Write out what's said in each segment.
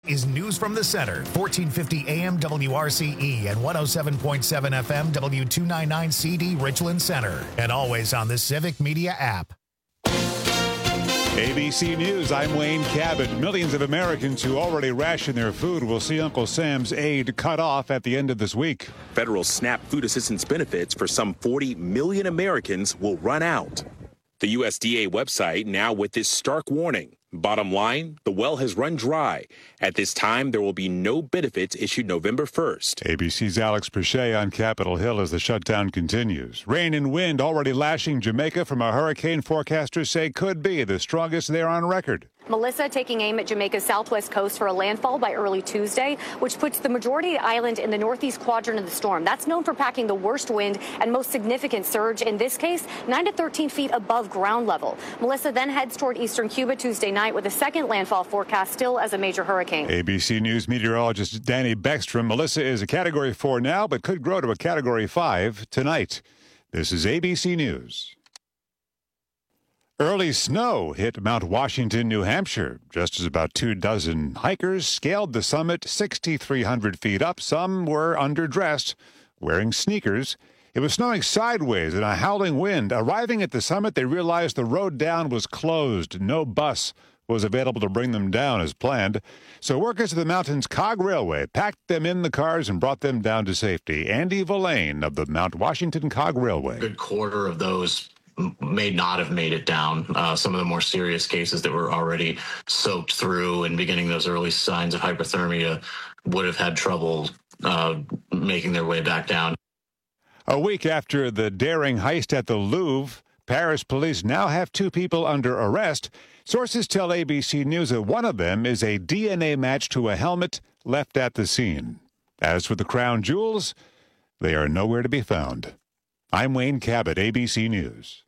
Is News from the Center, 1450 AM WRCE and 107.7 FM W299CD Richland Center. And always on the Civic Media app. ABC News, I'm Wayne Cabot. Millions of Americans who already ration their food will see Uncle Sam's aid cut off at the end of this week. Federal SNAP food assistance benefits for some 40 million Americans will run out. The USDA website now with this stark warning. Bottom line, the well has run dry. At this time, there will be no benefits issued November 1st. ABC's Alex Perche on Capitol Hill as the shutdown continues. Rain and wind already lashing Jamaica from a hurricane forecasters say could be the strongest there on record. Melissa taking aim at Jamaica's southwest coast for a landfall by early Tuesday, which puts the majority of the island in the northeast quadrant of the storm. That's known for packing the worst wind and most significant surge, in this case, 9 to 13 feet above ground level. Melissa then heads toward eastern Cuba Tuesday night with a second landfall forecast still as a major hurricane. ABC News meteorologist Danny Beckstrom. Melissa is a Category 4 now, but could grow to a Category 5 tonight. This is ABC News. Early snow hit Mount Washington, New Hampshire, just as about 24 hikers scaled the summit 6,300 feet up. Some were underdressed, wearing sneakers. It was snowing sideways in a howling wind. Arriving at the summit, they realized the road down was closed. No bus was available to bring them down as planned. So workers of the mountain's Cog Railway packed them in the cars and brought them down to safety. Andy Villain of the Mount Washington Cog Railway. A good quarter of those may not have made it down. Some of the more serious cases that were already soaked through and beginning those early signs of hypothermia would have had trouble making their way back down. A week after the daring heist at the Louvre, Paris police now have 2 people under arrest. Sources tell ABC News that one of them is a DNA match to a helmet left at the scene. As for the crown jewels, they are nowhere to be found. I'm Wayne Cabot, ABC News.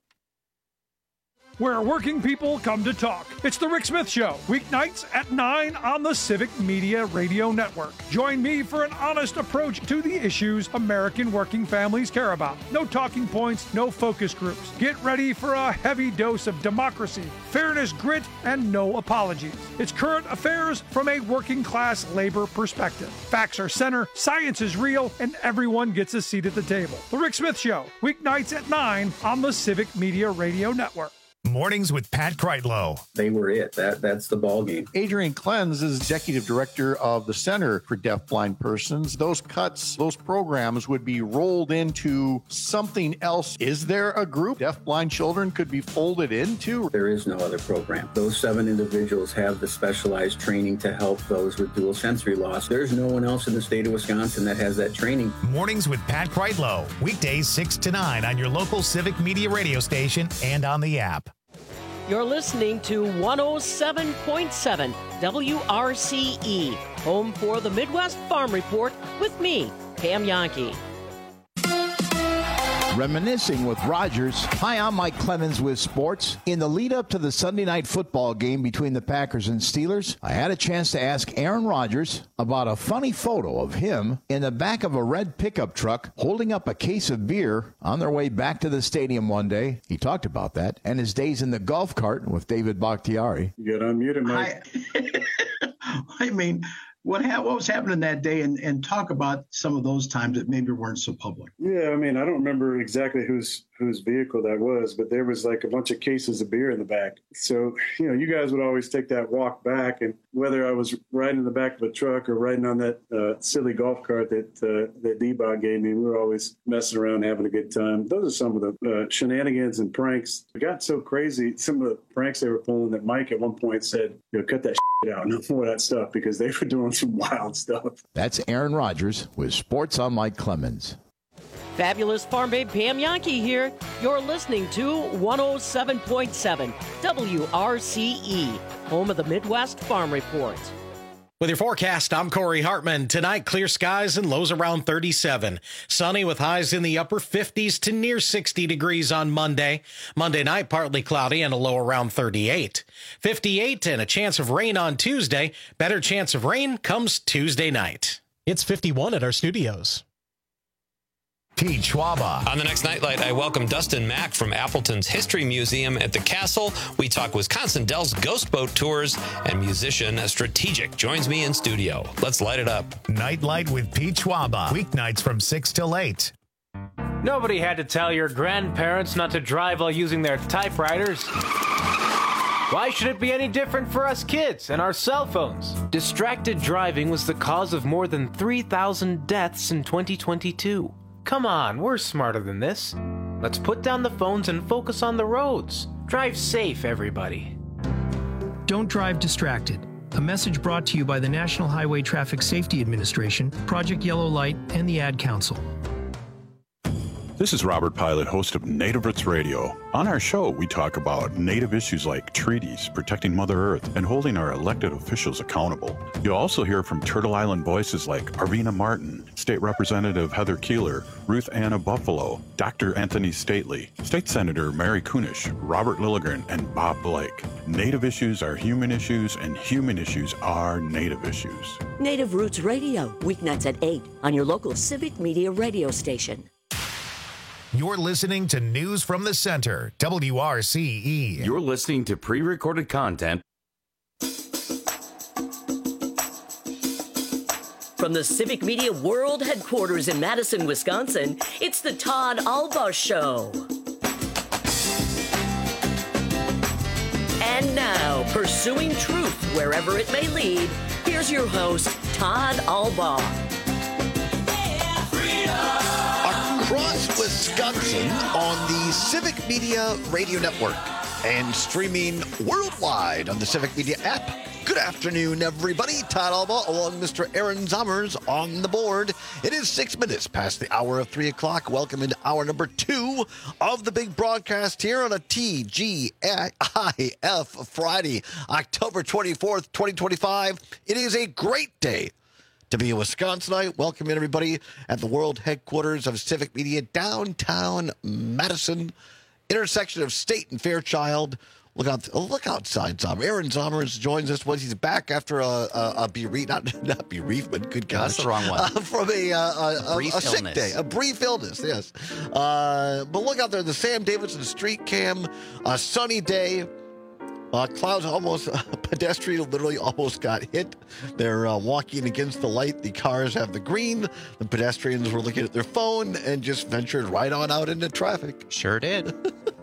Where working people come to talk. It's the Rick Smith Show, weeknights at 9 on the Civic Media Radio Network. Join me for an honest approach to the issues American working families care about. No talking points, no focus groups. Get ready for a heavy dose of democracy, fairness, grit, and no apologies. It's current affairs from a working class labor perspective. Facts are center, science is real, and everyone gets a seat at the table. The Rick Smith Show, weeknights at 9 on the Civic Media Radio Network. Mornings with Pat Kreitlow. They were it. That's the ball game. Adrian Klenz is executive director of the Center for Deafblind Persons. Those cuts, those programs would be rolled into something else. Is there a group deafblind children could be folded into? There is no other program. Those 7 individuals have the specialized training to help those with dual sensory loss. There's no one else in the state of Wisconsin that has that training. Mornings with Pat Kreitlow. Weekdays 6 to 9 on your local Civic Media radio station and on the app. You're listening to 107.7 WRCE, home for the Midwest Farm Report with me, Pam Yankee. Reminiscing with Rogers. Hi, I'm Mike Clemens with sports. In the lead up to the Sunday night football game between the Packers and Steelers, I had a chance to ask Aaron Rodgers about a funny photo of him in the back of a red pickup truck holding up a case of beer on their way back to the stadium one day. He talked about that and his days in the golf cart with David Bakhtiari. You got unmuted, Mike. I mean, what was happening that day, and talk about some of those times that maybe weren't so public. Yeah, I mean, I don't remember exactly whose vehicle that was, but there was like a bunch of cases of beer in the back. So, you guys would always take that walk back, and whether I was riding in the back of a truck or riding on that silly golf cart that D-Bot gave me, we were always messing around, having a good time. Those are some of the shenanigans and pranks. It got so crazy, some of the pranks they were pulling, that Mike at one point said, cut that shit out, no more of that stuff, because they were doing some wild stuff. That's Aaron Rodgers with Sports on Mike Clemens. Fabulous Farm Babe Pam Yankee here. You're listening to 107.7 WRCE, home of the Midwest Farm Report. With your forecast, I'm Corey Hartman. Tonight, clear skies and lows around 37. Sunny with highs in the upper 50s to near 60 degrees on Monday. Monday night, partly cloudy and a low around 38. 58 and a chance of rain on Tuesday. Better chance of rain comes Tuesday night. It's 51 at our studios. Pete Schwaba. On the next Nightlight, I welcome Dustin Mack from Appleton's History Museum at the Castle. We talk Wisconsin Dells Ghost Boat Tours, and musician Strategic joins me in studio. Let's light it up. Nightlight with Pete Schwaba. Weeknights from 6 till 8. Nobody had to tell your grandparents not to drive while using their typewriters. Why should it be any different for us kids and our cell phones? Distracted driving was the cause of more than 3,000 deaths in 2022. Come on, we're smarter than this. Let's put down the phones and focus on the roads. Drive safe, everybody. Don't drive distracted. A message brought to you by the National Highway Traffic Safety Administration, Project Yellow Light, and the Ad Council. This is Robert Pilot, host of Native Roots Radio. On our show, we talk about Native issues like treaties, protecting Mother Earth, and holding our elected officials accountable. You'll also hear from Turtle Island voices like Arvina Martin, State Representative Heather Keeler, Ruth Anna Buffalo, Dr. Anthony Stately, State Senator Mary Kunish, Robert Lilligren, and Bob Blake. Native issues are human issues, and human issues are Native issues. Native Roots Radio, weeknights at 8 on your local Civic Media radio station. You're listening to News from the Center, WRCE. You're listening to pre-recorded content. From the Civic Media World Headquarters in Madison, Wisconsin, it's the Todd Alba Show. And now, pursuing truth wherever it may lead, here's your host, Todd Alba. Across Wisconsin on the Civic Media Radio Network and streaming worldwide on the Civic Media app. Good afternoon, everybody. Todd Alba along Mr. Aaron Zommers on the board. It is 6 minutes past the hour of 3 o'clock. Welcome into hour number 2 of the big broadcast here on a TGIF Friday, October 24th, 2025. It is a great day to be a Wisconsinite. Welcome in, everybody, at the world headquarters of Civic Media, downtown Madison, intersection of State and Fairchild. Look outside, Zommers. Aaron Zommers joins us once he's back after a bereavement. Good gosh, that's the wrong one. From a sick day, a brief illness. Yes, but look out there, the Sam Davidson Street Cam, a sunny day. Clouds almost, a pedestrian literally almost got hit. They're walking against the light. The cars have the green. The pedestrians were looking at their phone and just ventured right on out into traffic. Sure did.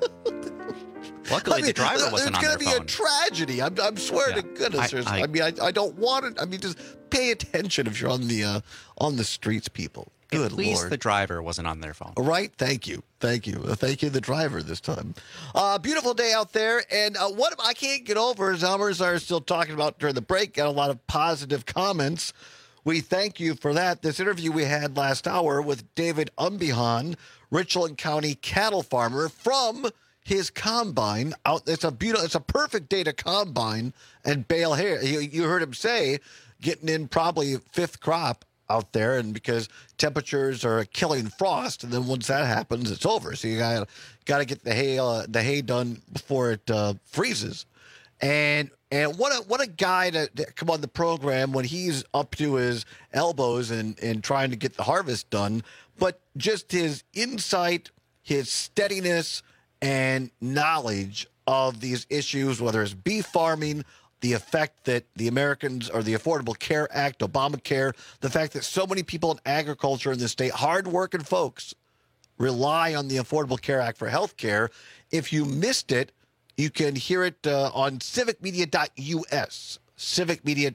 Luckily, the driver wasn't on their phone. It's going to be a tragedy. I'm swearing to goodness. I don't want it. I mean, just pay attention if you're on the streets, people. Good At least Lord. The driver wasn't on their phone. All right. Thank you. Thank you, the driver this time. Beautiful day out there. And what I can't get over, Zommers are still talking about during the break, got a lot of positive comments. We thank you for that. This interview we had last hour with David Umbihan, Richland County cattle farmer, from his combine out. It's a perfect day to combine and bale hay. You heard him say getting in probably fifth crop out there, and because temperatures are killing frost, and then once that happens, it's over. So you got to get the hay done before it freezes. And what a guy to come on the program when he's up to his elbows and trying to get the harvest done. But just his insight, his steadiness, and knowledge of these issues, whether it's beef farming, the effect that the Americans, or the Affordable Care Act, Obamacare, the fact that so many people in agriculture in this state, hardworking folks, rely on the Affordable Care Act for health care. If you missed it, you can hear it on civicmedia.us. Civicmedia,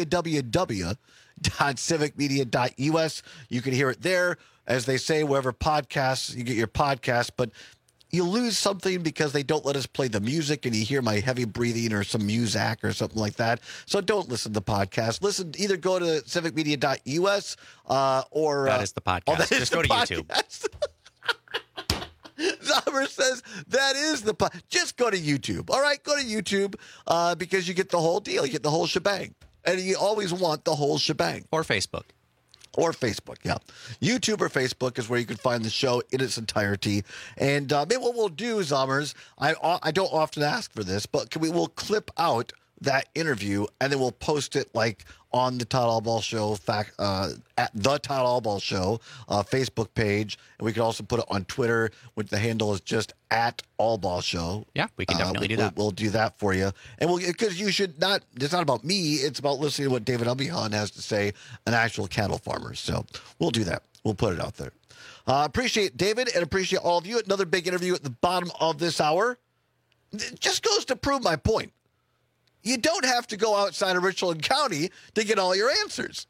www.civicmedia.us. You can hear it there, as they say, wherever podcasts, you get your podcasts, but you lose something because they don't let us play the music, and you hear my heavy breathing or some muzak or something like that. So don't listen to the podcast. Listen, either go to civicmedia.us or... That is the podcast. Just go to YouTube. Zommer says that is the podcast. Just go to YouTube. All right, go to YouTube because you get the whole deal. You get the whole shebang. And you always want the whole shebang. Or Facebook. Or Facebook, yeah. YouTube or Facebook is where you can find the show in its entirety. And maybe what we'll do, Zommers, I don't often ask for this, but we'll clip out that interview, and then we'll post it like on the Todd Allball Show, at the Todd Allball Show Facebook page. And we can also put it on Twitter, which the handle is just at Allball Show. Yeah, we can definitely do that. We'll do that for you. And because you should not, it's not about me, it's about listening to what David Umbihan has to say, an actual cattle farmer. So we'll do that. We'll put it out there. Appreciate David and appreciate all of you. Another big interview at the bottom of this hour. It just goes to prove my point. You don't have to go outside of Richland County to get all your answers.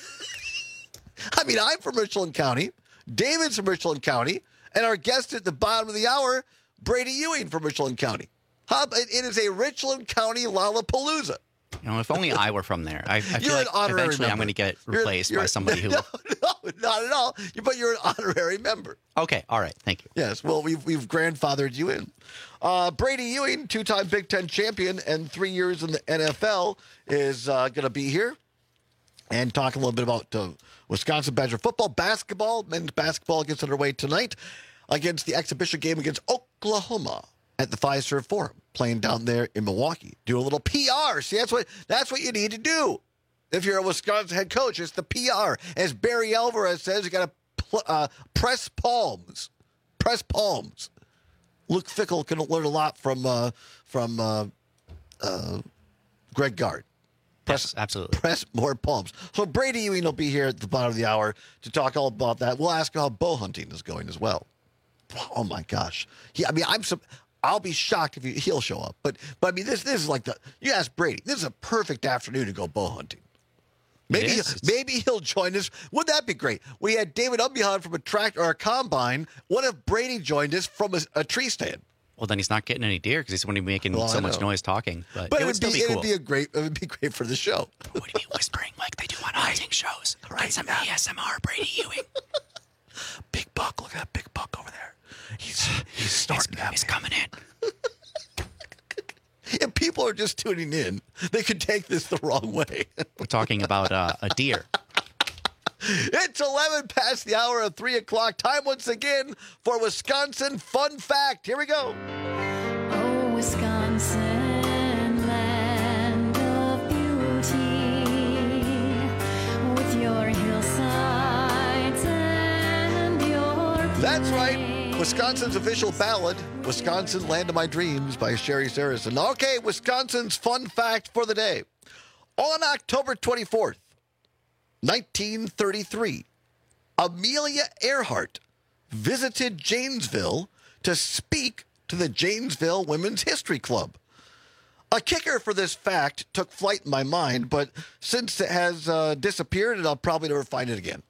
I mean, I'm from Richland County. David's from Richland County. And our guest at the bottom of the hour, Brady Ewing from Richland County. It is a Richland County Lollapalooza. If only I were from there. I feel like eventually I'm going to get replaced by somebody who... No, not at all. But you're an honorary member. Okay, all right. Thank you. Yes, well, we've grandfathered you in. Brady Ewing, 2-time Big Ten champion and 3 years in the NFL, is going to be here and talk a little bit about Wisconsin Badger football, basketball. Men's basketball gets underway tonight against the exhibition game against Oklahoma at the Fiserv Forum, playing down there in Milwaukee. Do a little PR. See, that's what you need to do. If you're a Wisconsin head coach, it's the PR. As Barry Alvarez says, you got to press palms. Press palms. Luke Fickell can learn a lot from Greg Gard. Yes, absolutely. Press more palms. So Brady Ewing will be here at the bottom of the hour to talk all about that. We'll ask how bow hunting is going as well. Oh my gosh. I'll be shocked if he'll show up. But I mean, this is like you ask Brady. This is a perfect afternoon to go bow hunting. Maybe he'll join us. Wouldn't that be great? We had David Umbihan from a tractor or a combine. What if Brady joined us from a tree stand? Well, then he's not getting any deer because he's going to be making so much noise talking. But it would still be cool. It would be great for the show. Would he be whispering like they do on hunting shows? Right. Get some ASMR, Brady Ewing. Big buck. Look at that big buck over there. He's starting. He's coming in. If people are just tuning in, they could take this the wrong way. We're talking about a deer. It's 11 past the hour of 3 o'clock. Time once again for Wisconsin Fun Fact. Here we go. Oh, Wisconsin, land of beauty, with your hillsides and your plains. That's right. Wisconsin's official ballad, Wisconsin Land of My Dreams by Sherry Saracen. Okay, Wisconsin's fun fact for the day. On October 24th, 1933, Amelia Earhart visited Janesville to speak to the Janesville Women's History Club. A kicker for this fact took flight in my mind, but since it has disappeared, and I'll probably never find it again.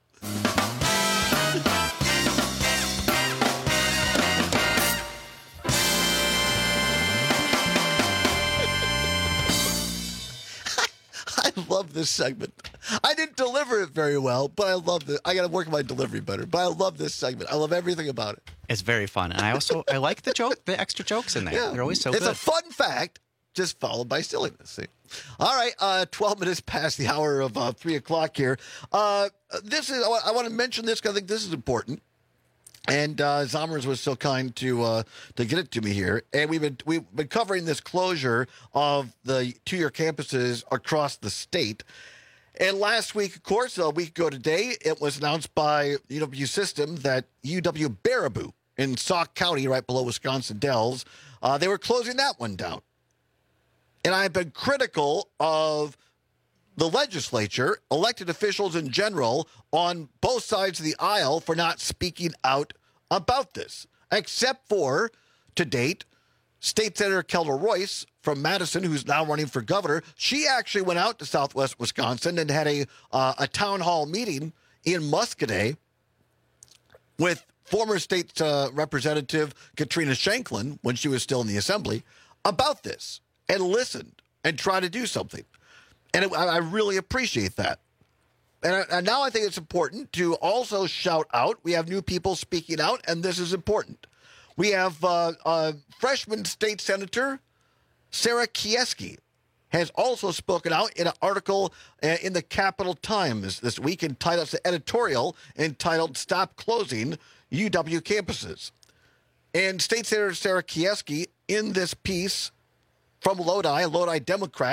I love this segment. I didn't deliver it very well, but I love it. I got to work on my delivery better. But I love this segment. I love everything about it. It's very fun, and I like the extra jokes in there. Yeah. They're always so good. It's a fun fact, just followed by silliness. See? All right, 12 minutes past the hour of 3 o'clock here. I want to mention this because I think this is important. And Zommers was so kind to get it to me here, and we've been covering this closure of the 2-year campuses across the state. And last week, of course, a week ago today, it was announced by UW System that UW Baraboo in Sauk County, right below Wisconsin Dells, they were closing that one down. And I've been critical of the legislature, elected officials in general, on both sides of the aisle for not speaking out about this, except for, to date, State Senator Kelda Royce from Madison, who's now running for governor. She actually went out to Southwest Wisconsin and had a town hall meeting in Muscoda with former state representative Katrina Shanklin, when she was still in the assembly, about this, and listened and tried to do something. And I really appreciate that. And now I think it's important to also shout out. We have new people speaking out, and this is important. We have freshman state senator Sarah Kieski has also spoken out in an article in the Capital Times this week entitled, it's an editorial entitled "Stop Closing UW Campuses." And State Senator Sarah Kieski, in this piece from Lodi, a Lodi Democrat,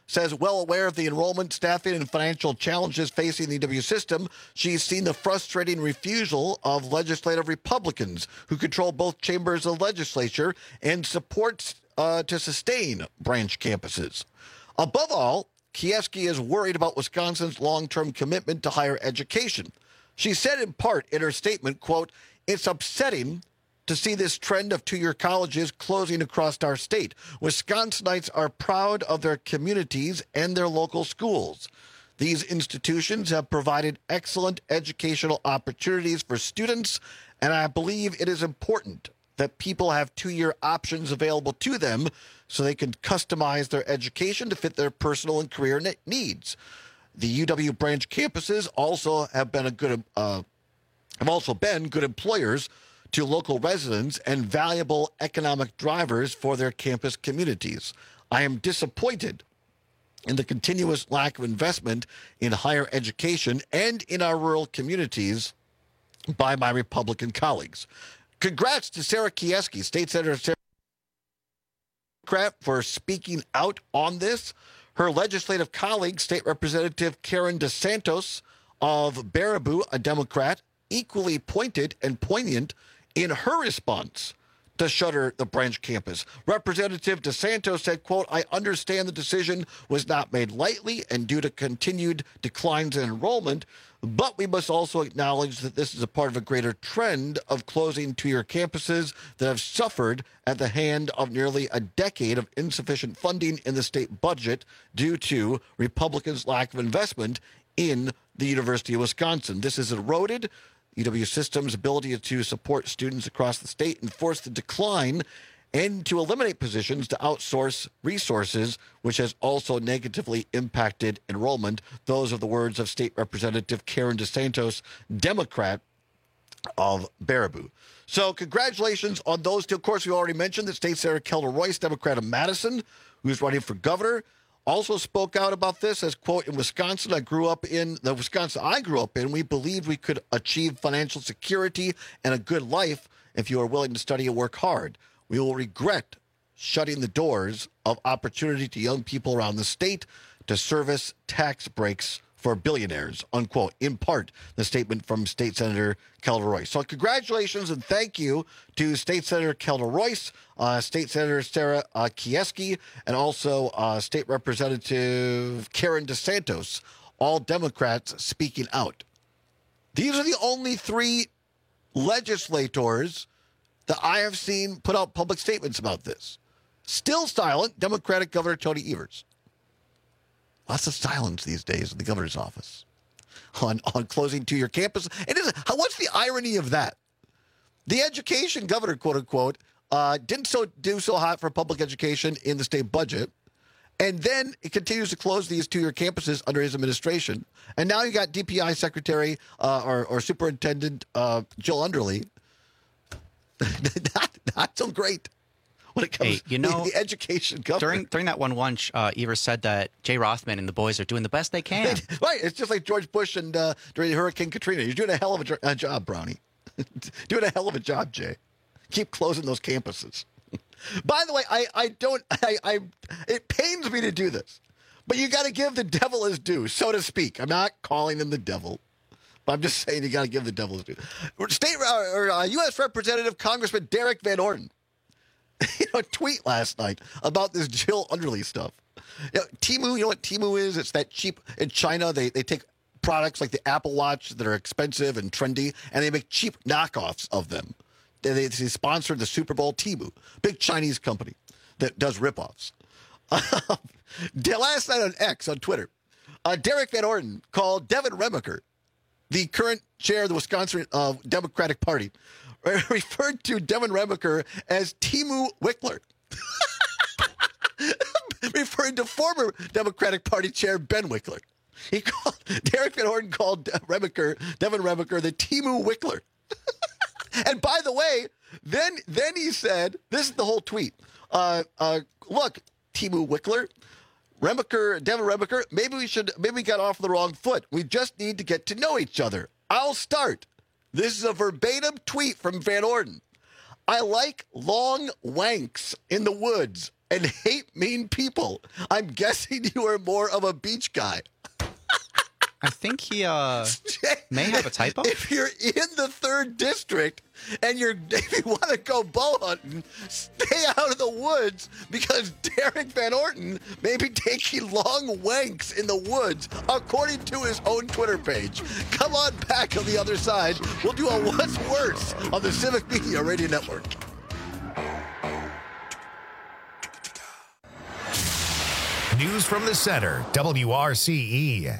says, well aware of the enrollment, staffing, and financial challenges facing the EW system, she's seen the frustrating refusal of legislative Republicans who control both chambers of the legislature and supports to sustain branch campuses. Above all, Kieski is worried about Wisconsin's long-term commitment to higher education. She said in part in her statement, quote, it's upsetting to see this trend of two-year colleges closing across our state. Wisconsinites are proud of their communities and their local schools. These institutions have provided excellent educational opportunities for students, and I believe it is important that people have two-year options available to them so they can customize their education to fit their personal and career needs. The UW branch campuses also have been good employers to local residents and valuable economic drivers for their campus communities. I am disappointed in the continuous lack of investment in higher education and in our rural communities by my Republican colleagues. Congrats to Sarah Kieski, State Senator Sarah, for speaking out on this. Her legislative colleague, State Representative Karen DeSantos of Baraboo, a Democrat, equally pointed and poignant in her response to shutter the branch campus. Representative DeSantos said, quote, I understand the decision was not made lightly and due to continued declines in enrollment, but we must also acknowledge that this is a part of a greater trend of closing two-year campuses that have suffered at the hand of nearly a decade of insufficient funding in the state budget due to Republicans' lack of investment in the University of Wisconsin. This has eroded UW system's ability to support students across the state and force the decline and to eliminate positions to outsource resources, which has also negatively impacted enrollment. Those are the words of State Representative Karen DeSantos, Democrat of Baraboo. So congratulations on those two. Of course, we already mentioned that State Senator Kelda Royce, Democrat of Madison, who's running for governor, also spoke out about this as, quote, in Wisconsin, I grew up in, we believed we could achieve financial security and a good life if you are willing to study and work hard. We will regret shutting the doors of opportunity to young people around the state to service tax breaks for billionaires, unquote. In part, the statement from State Senator Kelda Royce. So congratulations and thank you to State Senator Kelda Royce, State Senator Sarah Kieski, and also State Representative Karen DeSantos, all Democrats speaking out. These are the only three legislators that I have seen put out public statements about this. Still silent, Democratic Governor Tony Evers. Lots of silence these days in the governor's office on closing two-year campus. What's the irony of that? The education governor, quote unquote, didn't do so hot for public education in the state budget, and then it continues to close these two-year campuses under his administration. And now you got DPI Secretary or Superintendent Jill Underly. not so great. When it comes to the education governor. During that one lunch, Evers said that Jay Rothman and the boys are doing the best they can. Right. It's just like George Bush and during Hurricane Katrina. You're doing a hell of a job, Brownie. Doing a hell of a job, Jay. Keep closing those campuses. By the way, it pains me to do this, but you got to give the devil his due, so to speak. I'm not calling him the devil. But I'm just saying you got to give the devil his due. U.S. Representative Congressman Derek Van Orden, a tweet last night about this Jill Underly stuff. Temu, you know what Temu is? It's that cheap in China. They take products like the Apple Watch that are expensive and trendy, and they make cheap knockoffs of them. They sponsored the Super Bowl. Temu, big Chinese company that does ripoffs. Last night on X, on Twitter, Derek Van Orden called Devin Remaker, the current chair of the Wisconsin Democratic Party, referred to Devin Remaker as Temu Wickler, referring to former Democratic Party chair Ben Wickler. Derek Van Orden called Devin Remaker the Temu Wickler. And by the way, then he said, this is the whole tweet. Look, Temu Wickler, Devin Remaker, maybe we got off the wrong foot. We just need to get to know each other. I'll start. This is a verbatim tweet from Van Orden. I like long wanks in the woods, and hate mean people. I'm guessing you are more of a beach guy. I think he may have a typo. If you're in the 3rd district and if you want to go bow hunting, stay out of the woods because Derek Van Orton may be taking long wanks in the woods, according to his own Twitter page. Come on back on the other side. We'll do a What's Worse on the Civic Media Radio Network. News from the center, WRCE.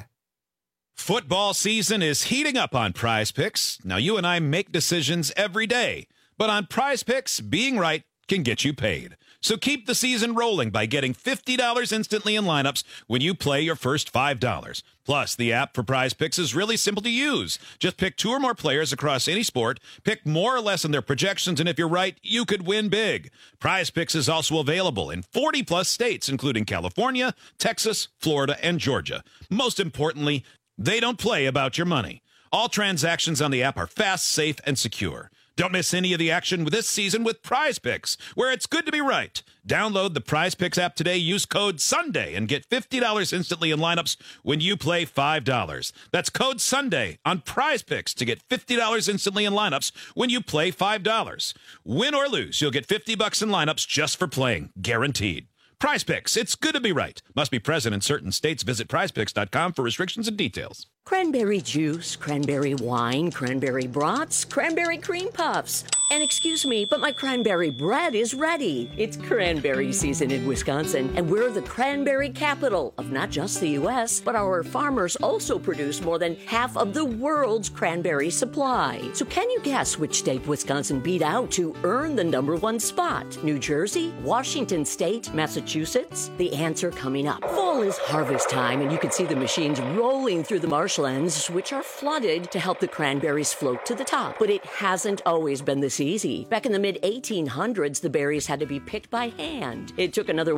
Football season is heating up on Prize Picks. Now, you and I make decisions every day, but on Prize Picks, being right can get you paid. So keep the season rolling by getting $50 instantly in lineups when you play your first $5. Plus, the app for Prize Picks is really simple to use. Just pick 2 or more players across any sport, pick more or less in their projections, and if you're right, you could win big. Prize Picks is also available in 40-plus states, including California, Texas, Florida, and Georgia. Most importantly, they don't play about your money. All transactions on the app are fast, safe, and secure. Don't miss any of the action this season with Prize Picks, where it's good to be right. Download the Prize Picks app today, use code SUNDAY, and get $50 instantly in lineups when you play $5. That's code SUNDAY on Prize Picks to get $50 instantly in lineups when you play $5. Win or lose, you'll get $50 in lineups just for playing, guaranteed. Prize Picks, it's good to be right. Must be present in certain states. Visit prizepicks.com for restrictions and details. Cranberry juice, cranberry wine, cranberry brats, cranberry cream puffs. And excuse me, but my cranberry bread is ready. It's cranberry season in Wisconsin, and we're the cranberry capital of not just the U.S., but our farmers also produce more than half of the world's cranberry supply. So can you guess which state Wisconsin beat out to earn the #1 spot? New Jersey, Washington State, Massachusetts? The answer coming up. Fall is harvest time, and you can see the machines rolling through the marshlands, which are flooded to help the cranberries float to the top. But it hasn't always been this easy. Back in the mid-1800s, the berries had to be picked by hand. It took another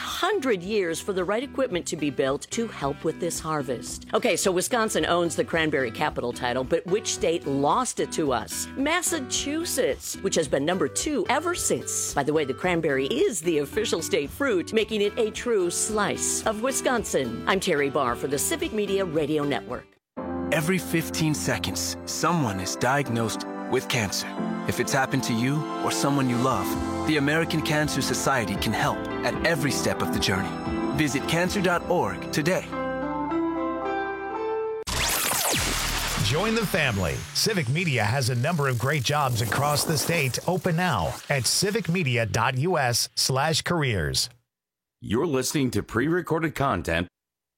100 years for the right equipment to be built to help with this harvest. Okay, so Wisconsin owns the cranberry capital title, but which state lost it to us? Massachusetts, which has been #2 ever since. By the way, the cranberry is the official state fruit, making it a true slice of Wisconsin. I'm Terry Barr for the Civic Media Radio Network. Every 15 seconds, someone is diagnosed with cancer. If it's happened to you or someone you love, the American Cancer Society can help at every step of the journey. Visit cancer.org today. Join the family. Civic Media has a number of great jobs across the state open now at civicmedia.us/careers. You're listening to pre-recorded content.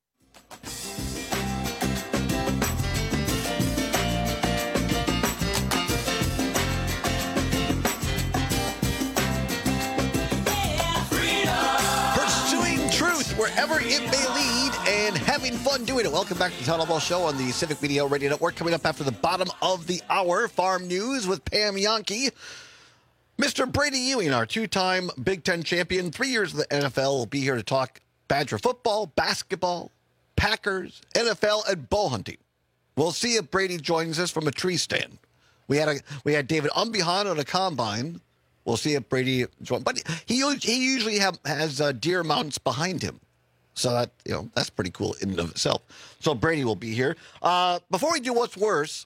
Wherever it may lead and having fun doing it. Welcome back to the Town Hall Ball Show on the Civic Media Radio Network. Coming up after the bottom of the hour, Farm News with Pam Yankee. Mr. Brady Ewing, our 2-time Big Ten champion, 3 years in the NFL, will be here to talk Badger football, basketball, Packers, NFL, and bow hunting. We'll see if Brady joins us from a tree stand. We had David Umbihan on a combine. We'll see if Brady joins. But he usually has deer mounts behind him. So that, that's pretty cool in and of itself. So Brady will be here. Before we do what's worse,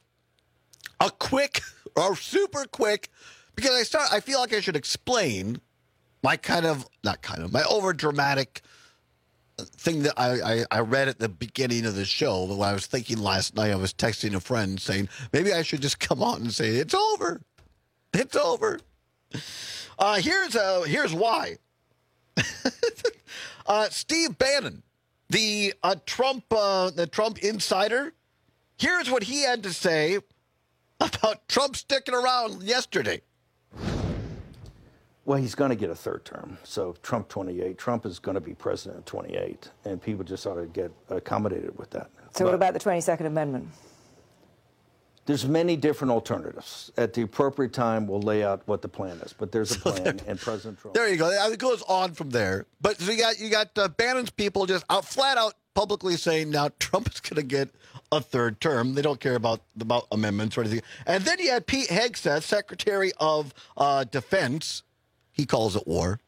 super quick, because I feel like I should explain my my over dramatic thing that I read at the beginning of the show. When I was thinking last night, I was texting a friend saying maybe I should just come on and say it's over. It's over. Here's why. Steve Bannon, the Trump insider, here's what he had to say about Trump sticking around yesterday. Well, he's going to get a third term. So Trump 28. Trump is going to be president in 28, and people just ought to get accommodated with that. So what about the 22nd Amendment? There's many different alternatives. At the appropriate time, we'll lay out what the plan is. But there's a plan, and President Trump. There you go. It goes on from there. But so you got Bannon's people just flat out publicly saying now Trump is going to get a third term. They don't care about amendments or anything. And then you had Pete Hegseth, Secretary of Defense. He calls it war.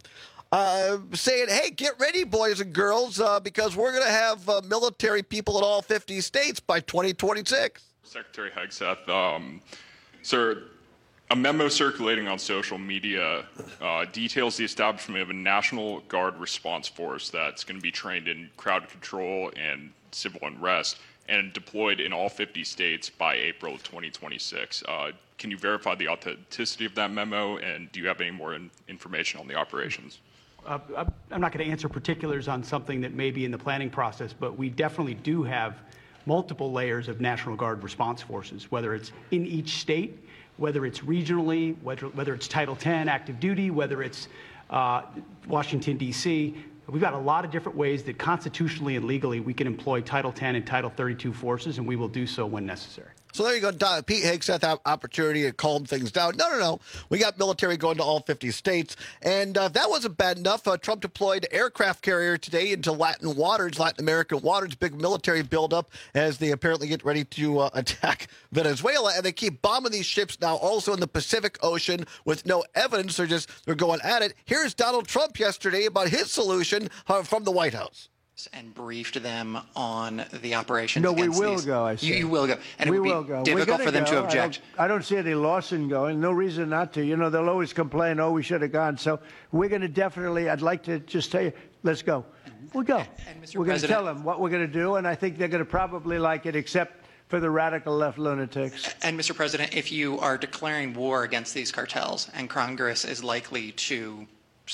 saying, hey, get ready, boys and girls, because we're going to have military people in all 50 states by 2026. Secretary Hegseth, sir, a memo circulating on social media details the establishment of a National Guard response force that's going to be trained in crowd control and civil unrest and deployed in all 50 states by April of 2026. Can you verify the authenticity of that memo, and do you have any more information on the operations? I'm not going to answer particulars on something that may be in the planning process, but we definitely do have multiple layers of National Guard response forces, whether it's in each state, whether it's regionally, whether it's Title 10 active duty, whether it's Washington, D.C. We've got a lot of different ways that constitutionally and legally we can employ Title 10 and Title 32 forces, and we will do so when necessary. So there you go. Pete Hegseth had opportunity to calm things down. No. We got military going to all 50 states. And that wasn't bad enough. Trump deployed aircraft carrier today into Latin American waters, big military buildup as they apparently get ready to attack Venezuela. And they keep bombing these ships now also in the Pacific Ocean with no evidence. They're going at it. Here's Donald Trump yesterday about his solution from the White House. And briefed them on the operations. No, we will these. Go. I said. You will go, and we it would will be go. difficult for them to object. I don't see any loss in going. No reason not to. You know, they'll always complain. Oh, we should have gone. So we're going to definitely. I'd like to just tell you, let's go. We'll go. And Mr. We're going to President, tell them what we're going to do, and I think they're going to probably like it, except for the radical left lunatics. And Mr. President, if you are declaring war against these cartels, and Congress is likely to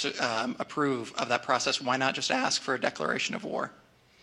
approve of that process, why not just ask for a declaration of war?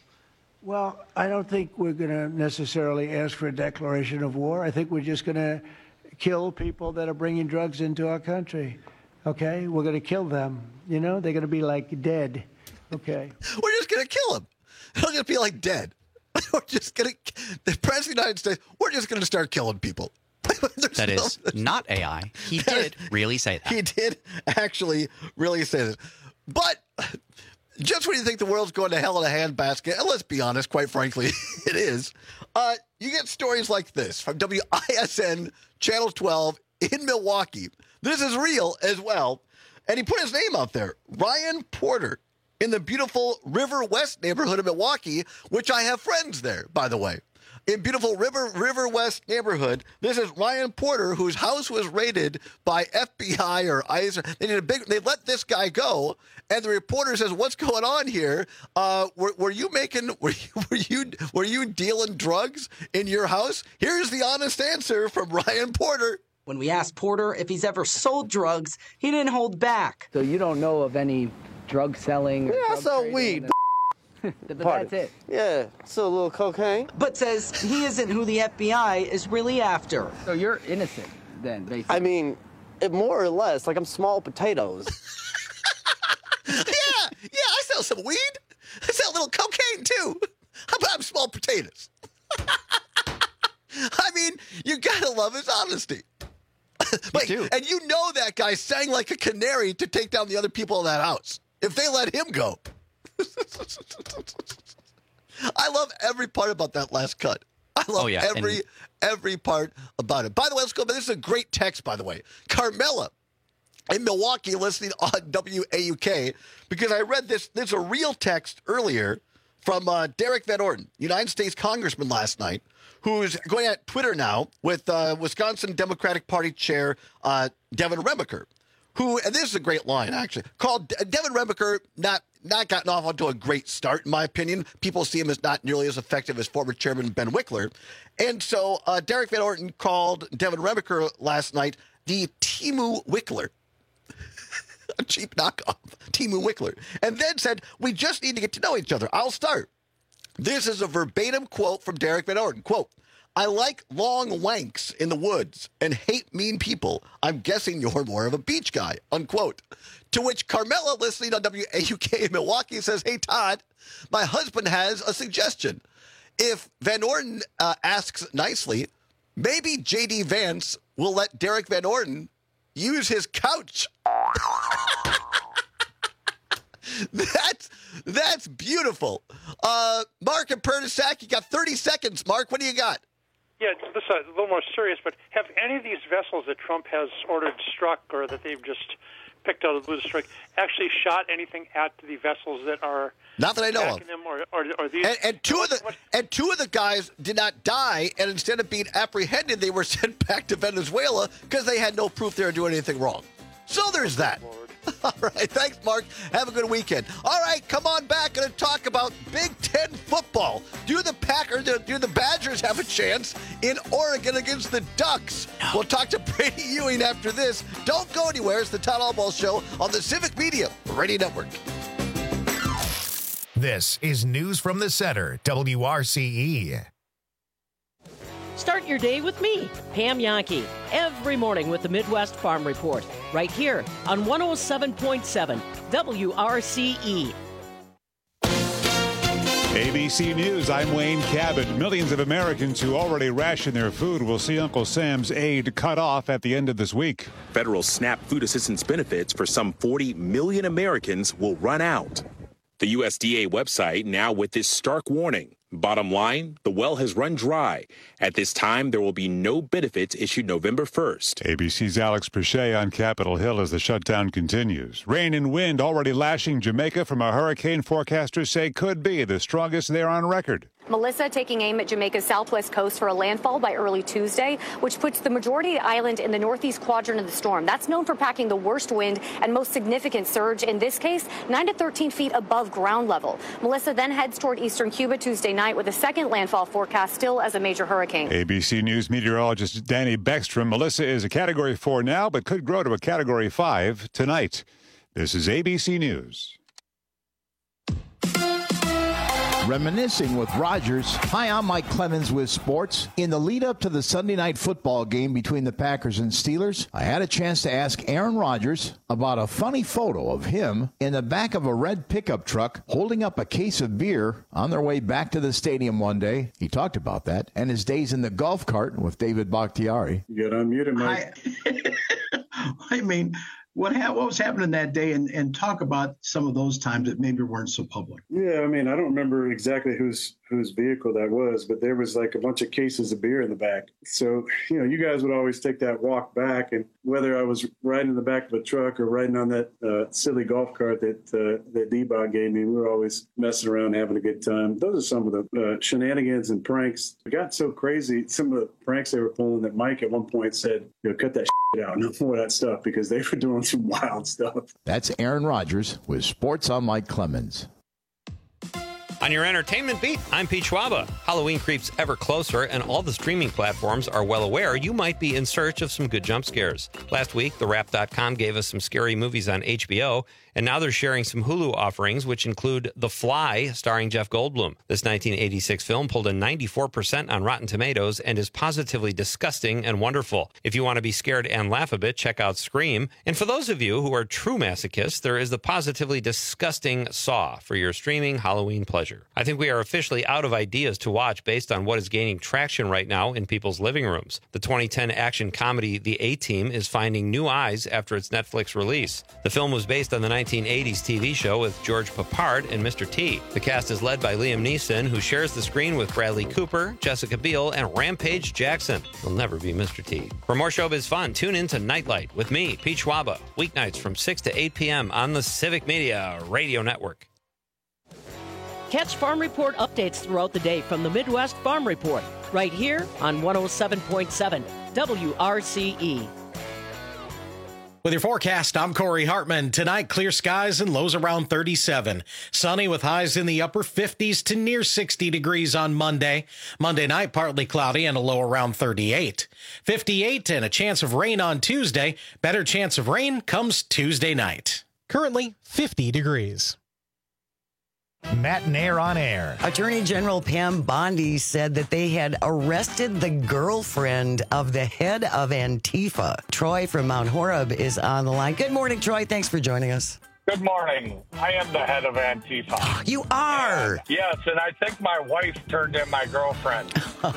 Well, I don't think we're going to necessarily ask for a declaration of war. I think we're just going to kill people that are bringing drugs into our country. Okay? We're going to kill them. You know, they're going to be like dead. Okay? We're just going to kill them. They'll just be like dead. We're just going to, the President of the United States, we're just going to start killing people. That is not AI. He did really say that. He did actually really say that. But just when you think the world's going to hell in a handbasket, and let's be honest, quite frankly, it is, you get stories like this from WISN Channel 12 in Milwaukee. This is real as well. And he put his name out there, Ryan Porter, in the beautiful River West neighborhood of Milwaukee, which I have friends there, by the way. In beautiful River West neighborhood, this is Ryan Porter, whose house was raided by FBI or ICE. They let this guy go, and the reporter says, "What's going on here? Were you dealing drugs in your house?" Here's the honest answer from Ryan Porter. When we asked Porter if he's ever sold drugs, he didn't hold back. So you don't know of any drug selling? Yeah, I sell weed. But that's it. Yeah, so a little cocaine. But says he isn't who the FBI is really after. So you're innocent then, basically. I mean, more or less. Like, I'm small potatoes. Yeah, I sell some weed. I sell a little cocaine, too. How about I'm small potatoes? I mean, you gotta love his honesty. And you know that guy sang like a canary to take down the other people in that house. If they let him go. I love every part about that last cut. I love every part about it. By the way, let's go. This is a great text, by the way. Carmela in Milwaukee listening on WAUK, because I read this. There's a real text earlier from Derek Van Orden, United States Congressman last night, who's going at Twitter now with Wisconsin Democratic Party Chair Devin Remiker, who, and this is a great line, actually, called Devin Remiker not gotten off onto a great start, in my opinion. People see him as not nearly as effective as former chairman Ben Wickler. And so Derek Van Orden called Devin Remiker last night the Timu Wickler. A cheap knockoff, Timu Wickler. And then said, we just need to get to know each other. I'll start. This is a verbatim quote from Derek Van Orden. Quote, I like long wanks in the woods and hate mean people. I'm guessing you're more of a beach guy, unquote. To which Carmela, listening on WAUK in Milwaukee, says, hey, Todd, my husband has a suggestion. If Van Orden asks nicely, maybe J.D. Vance will let Derek Van Orden use his couch. That's beautiful. Mark and Pernisac, you got 30 seconds. Mark, what do you got? Yeah, this is a little more serious, but have any of these vessels that Trump has ordered struck or that they've just picked out of the blue district, actually shot anything at the vessels that are not that I know of. Them or these, and two of the guys did not die, and instead of being apprehended, they were sent back to Venezuela because they had no proof they were doing anything wrong. So there's that. All right, thanks, Mark. Have a good weekend. All right, come on back and talk about Big Ten football. Do the Badgers have a chance in Oregon against the Ducks? No. We'll talk to Brady Ewing after this. Don't go anywhere. It's the Todd Albaugh Show on the Civic Media Radio Network. This is News from the Center, WRCE. Start your day with me, Pam Yankee, every morning with the Midwest Farm Report, right here on 107.7 WRCE. ABC News, I'm Wayne Cabot. Millions of Americans who already ration their food will see Uncle Sam's aid cut off at the end of this week. Federal SNAP food assistance benefits for some 40 million Americans will run out. The USDA website now with this stark warning. Bottom line, the well has run dry. At this time, there will be no benefits issued November 1st. ABC's Alex Perche on Capitol Hill as the shutdown continues. Rain and wind already lashing Jamaica from a hurricane forecasters say could be the strongest there on record. Melissa taking aim at Jamaica's southwest coast for a landfall by early Tuesday, which puts the majority of the island in the northeast quadrant of the storm. That's known for packing the worst wind and most significant surge, in this case, 9 to 13 feet above ground level. Melissa then heads toward eastern Cuba Tuesday night with a second landfall forecast still as a major hurricane. ABC News meteorologist Danny Beckstrom. Melissa is a Category 4 now, but could grow to a Category 5 tonight. This is ABC News. Reminiscing with Rogers. Hi, I'm Mike Clemens with sports. In the lead up to the Sunday night football game between the Packers and Steelers, I had a chance to ask Aaron Rodgers about a funny photo of him in the back of a red pickup truck holding up a case of beer on their way back to the stadium one day. He talked about that and his days in the golf cart with David Bakhtiari. You got unmuted, Mike. I mean, what was happening that day, and talk about some of those times that maybe weren't so public. Yeah, I mean, I don't remember exactly whose vehicle that was, but there was like a bunch of cases of beer in the back. So, you guys would always take that walk back, and whether I was riding in the back of a truck or riding on that silly golf cart that D-Bot gave me, we were always messing around, having a good time. Those are some of the shenanigans and pranks. It got so crazy, some of the pranks they were pulling, that Mike at one point said, cut that out, no more of that stuff, because they were doing some wild stuff. That's Aaron Rodgers with Sports on Mike Clemens. On your entertainment beat, I'm Pete Schwaba. Halloween creeps ever closer, and all the streaming platforms are well aware you might be in search of some good jump scares. Last week, TheWrap.com gave us some scary movies on HBO, and now they're sharing some Hulu offerings, which include The Fly, starring Jeff Goldblum. This 1986 film pulled a 94% on Rotten Tomatoes and is positively disgusting and wonderful. If you want to be scared and laugh a bit, check out Scream. And for those of you who are true masochists, there is the positively disgusting Saw for your streaming Halloween pleasure. I think we are officially out of ideas to watch based on what is gaining traction right now in people's living rooms. The 2010 action comedy The A-Team is finding new eyes after its Netflix release. The film was based on the 1980s TV show with George Papard and Mr. T. The cast is led by Liam Neeson, who shares the screen with Bradley Cooper, Jessica Biel, and Rampage Jackson. He'll never be Mr. T. For more showbiz fun, tune in to Nightlight with me, Pete Schwaba, weeknights from 6 to 8 p.m. on the Civic Media Radio Network. Catch Farm Report updates throughout the day from the Midwest Farm Report, right here on 107.7 WRCE. With your forecast, I'm Corey Hartman. Tonight, clear skies and lows around 37. Sunny with highs in the upper 50s to near 60 degrees on Monday. Monday night, partly cloudy and a low around 38. 58 and a chance of rain on Tuesday. Better chance of rain comes Tuesday night. Currently, 50 degrees. Matt Nair on air. Attorney General Pam Bondi said that they had arrested the girlfriend of the head of Antifa. Troy from Mount Horeb is on the line. Good morning, Troy. Thanks for joining us. Good morning. I am the head of Antifa. You are? And, yes, and I think my wife turned in my girlfriend.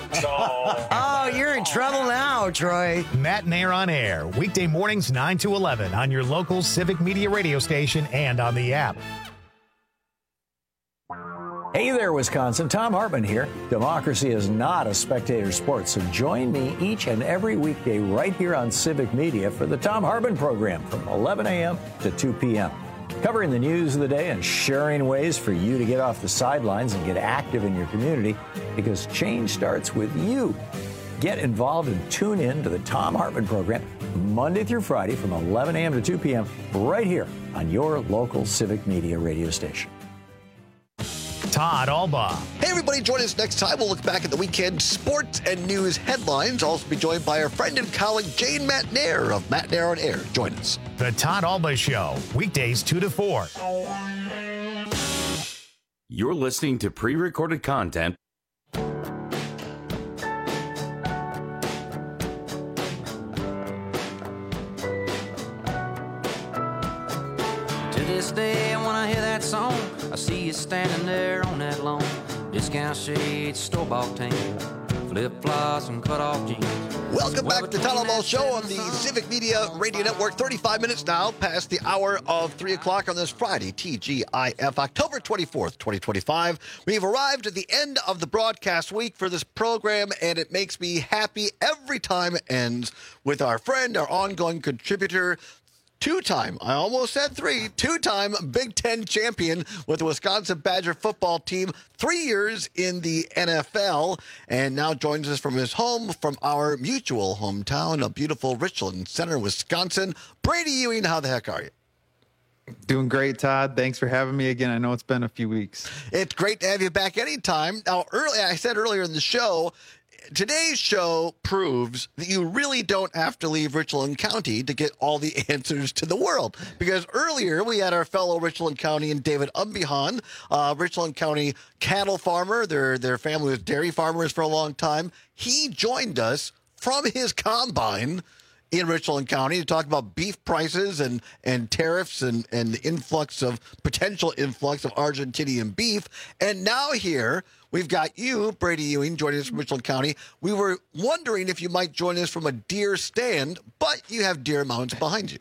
Oh, you're in trouble now, Troy. Matt Nair on air. Weekday mornings 9 to 11 on your local Civic Media radio station and on the app. Hey there, Wisconsin. Tom Hartman here. Democracy is not a spectator sport, so join me each and every weekday right here on Civic Media for the Tom Hartman program from 11 a.m. to 2 p.m. Covering the news of the day and sharing ways for you to get off the sidelines and get active in your community, because change starts with you. Get involved and tune in to the Tom Hartman program Monday through Friday from 11 a.m. to 2 p.m. right here on your local Civic Media radio station. Todd Albaugh. Hey, everybody, join us next time. We'll look back at the weekend sports and news headlines. Also be joined by our friend and colleague, Jane Matt Nair of Matt Nair on Air. Join us. The Todd Albaugh Show, weekdays 2 to 4. You're listening to pre-recorded content. To this day, when I hear that song, I see you standing there on that lawn. Discount shades, store-bought tan, flip-flops and cut-off jeans. Welcome back to the Todd Albaugh Show on the Civic Media Radio Network. 35 minutes now past the hour of 3 o'clock on this Friday, TGIF, October 24th, 2025. We've arrived at the end of the broadcast week for this program, and it makes me happy every time it ends with our friend, our ongoing contributor, two-time Big Ten champion with the Wisconsin Badger football team, 3 years in the NFL, and now joins us from his home, from our mutual hometown of beautiful Richland Center, Wisconsin. Brady Ewing, how the heck are you? Doing great, Todd. Thanks for having me again. I know it's been a few weeks. It's great to have you back anytime. Now, I said earlier in the show, today's show proves that you really don't have to leave Richland County to get all the answers to the world. Because earlier we had our fellow Richland County and David Umbihan, Richland County cattle farmer. Their family was dairy farmers for a long time. He joined us from his combine in Richland County to talk about beef prices and tariffs and the potential influx of Argentinian beef. And now here we've got you, Brady Ewing, joining us from Richland County. We were wondering if you might join us from a deer stand, but you have deer mounts behind you.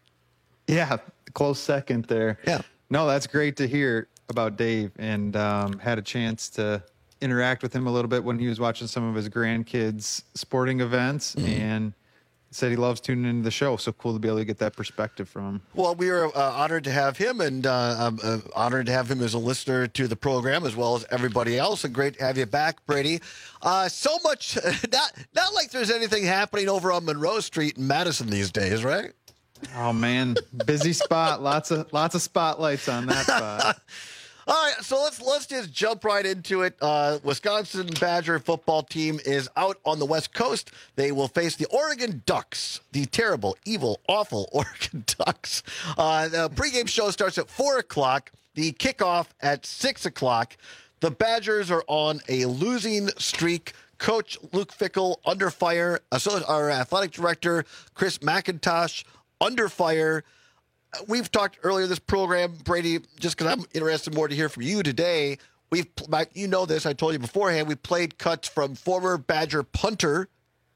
Yeah, close second there. Yeah. No, that's great to hear about Dave, and had a chance to interact with him a little bit when he was watching some of his grandkids' sporting events, and said he loves tuning into the show. So cool to be able to get that perspective from him. Well, we are honored to have him, and honored to have him as a listener to the program, as well as everybody else. And great to have you back, Brady. So much, not like there's anything happening over on Monroe Street in Madison these days, right? Oh man, busy spot. Lots of spotlights on that spot. All right, so let's just jump right into it. Wisconsin Badger football team is out on the West Coast. They will face the Oregon Ducks, the terrible, evil, awful Oregon Ducks. The pregame show starts at 4 o'clock. The kickoff at 6 o'clock. The Badgers are on a losing streak. Coach Luke Fickell under fire. Our athletic director, Chris McIntosh, under fire. We've talked earlier this program, Brady, just because I'm interested more to hear from you today. You know this, I told you beforehand, we played cuts from former Badger football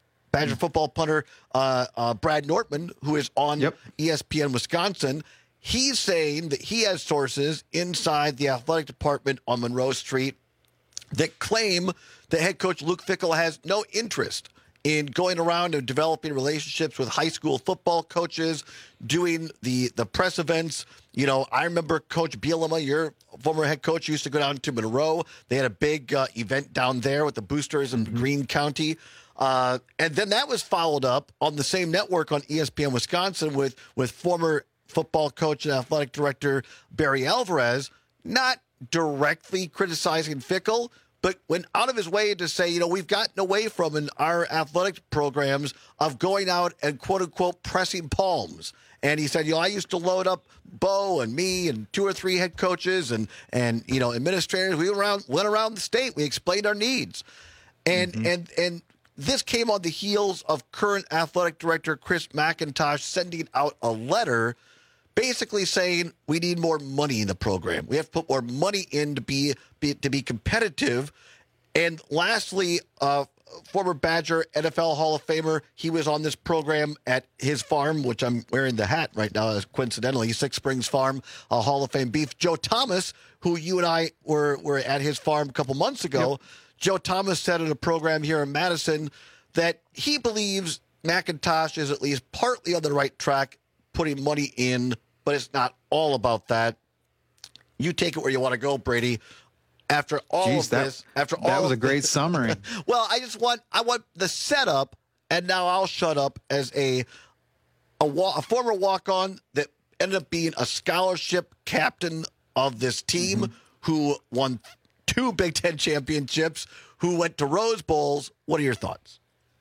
punter, Brad Nortman, who is on ESPN Wisconsin. He's saying that he has sources inside the athletic department on Monroe Street that claim that head coach Luke Fickell has no interest in going around and developing relationships with high school football coaches, doing the press events. You know, I remember Coach Bielema, your former head coach, used to go down to Monroe. They had a big event down there with the boosters in Greene County. And then that was followed up on the same network on ESPN Wisconsin with former football coach and athletic director Barry Alvarez, not directly criticizing Fickell, but went out of his way to say, we've gotten away from in our athletic programs of going out and quote-unquote pressing palms. And he said, I used to load up Bo and me and 2 or 3 head coaches and administrators. We went around the state. We explained our needs. And this came on the heels of current athletic director Chris McIntosh sending out a letter basically saying we need more money in the program. We have to put more money in to be competitive. And lastly, former Badger, NFL Hall of Famer. He was on this program at his farm, which I'm wearing the hat right now, coincidentally, Six Springs Farm, Hall of Fame beef. Joe Thomas, who you and I were at his farm a couple months ago. Yep. Joe Thomas said in a program here in Madison that he believes McIntosh is at least partly on the right track, putting money in, but it's not all about that. You take it where you want to go, Brady. After all of this, that was a great summary. Well, I want the setup, and now I'll shut up, as a former walk-on that ended up being a scholarship captain of this team, who won 2 Big Ten championships, who went to Rose Bowls. What are your thoughts?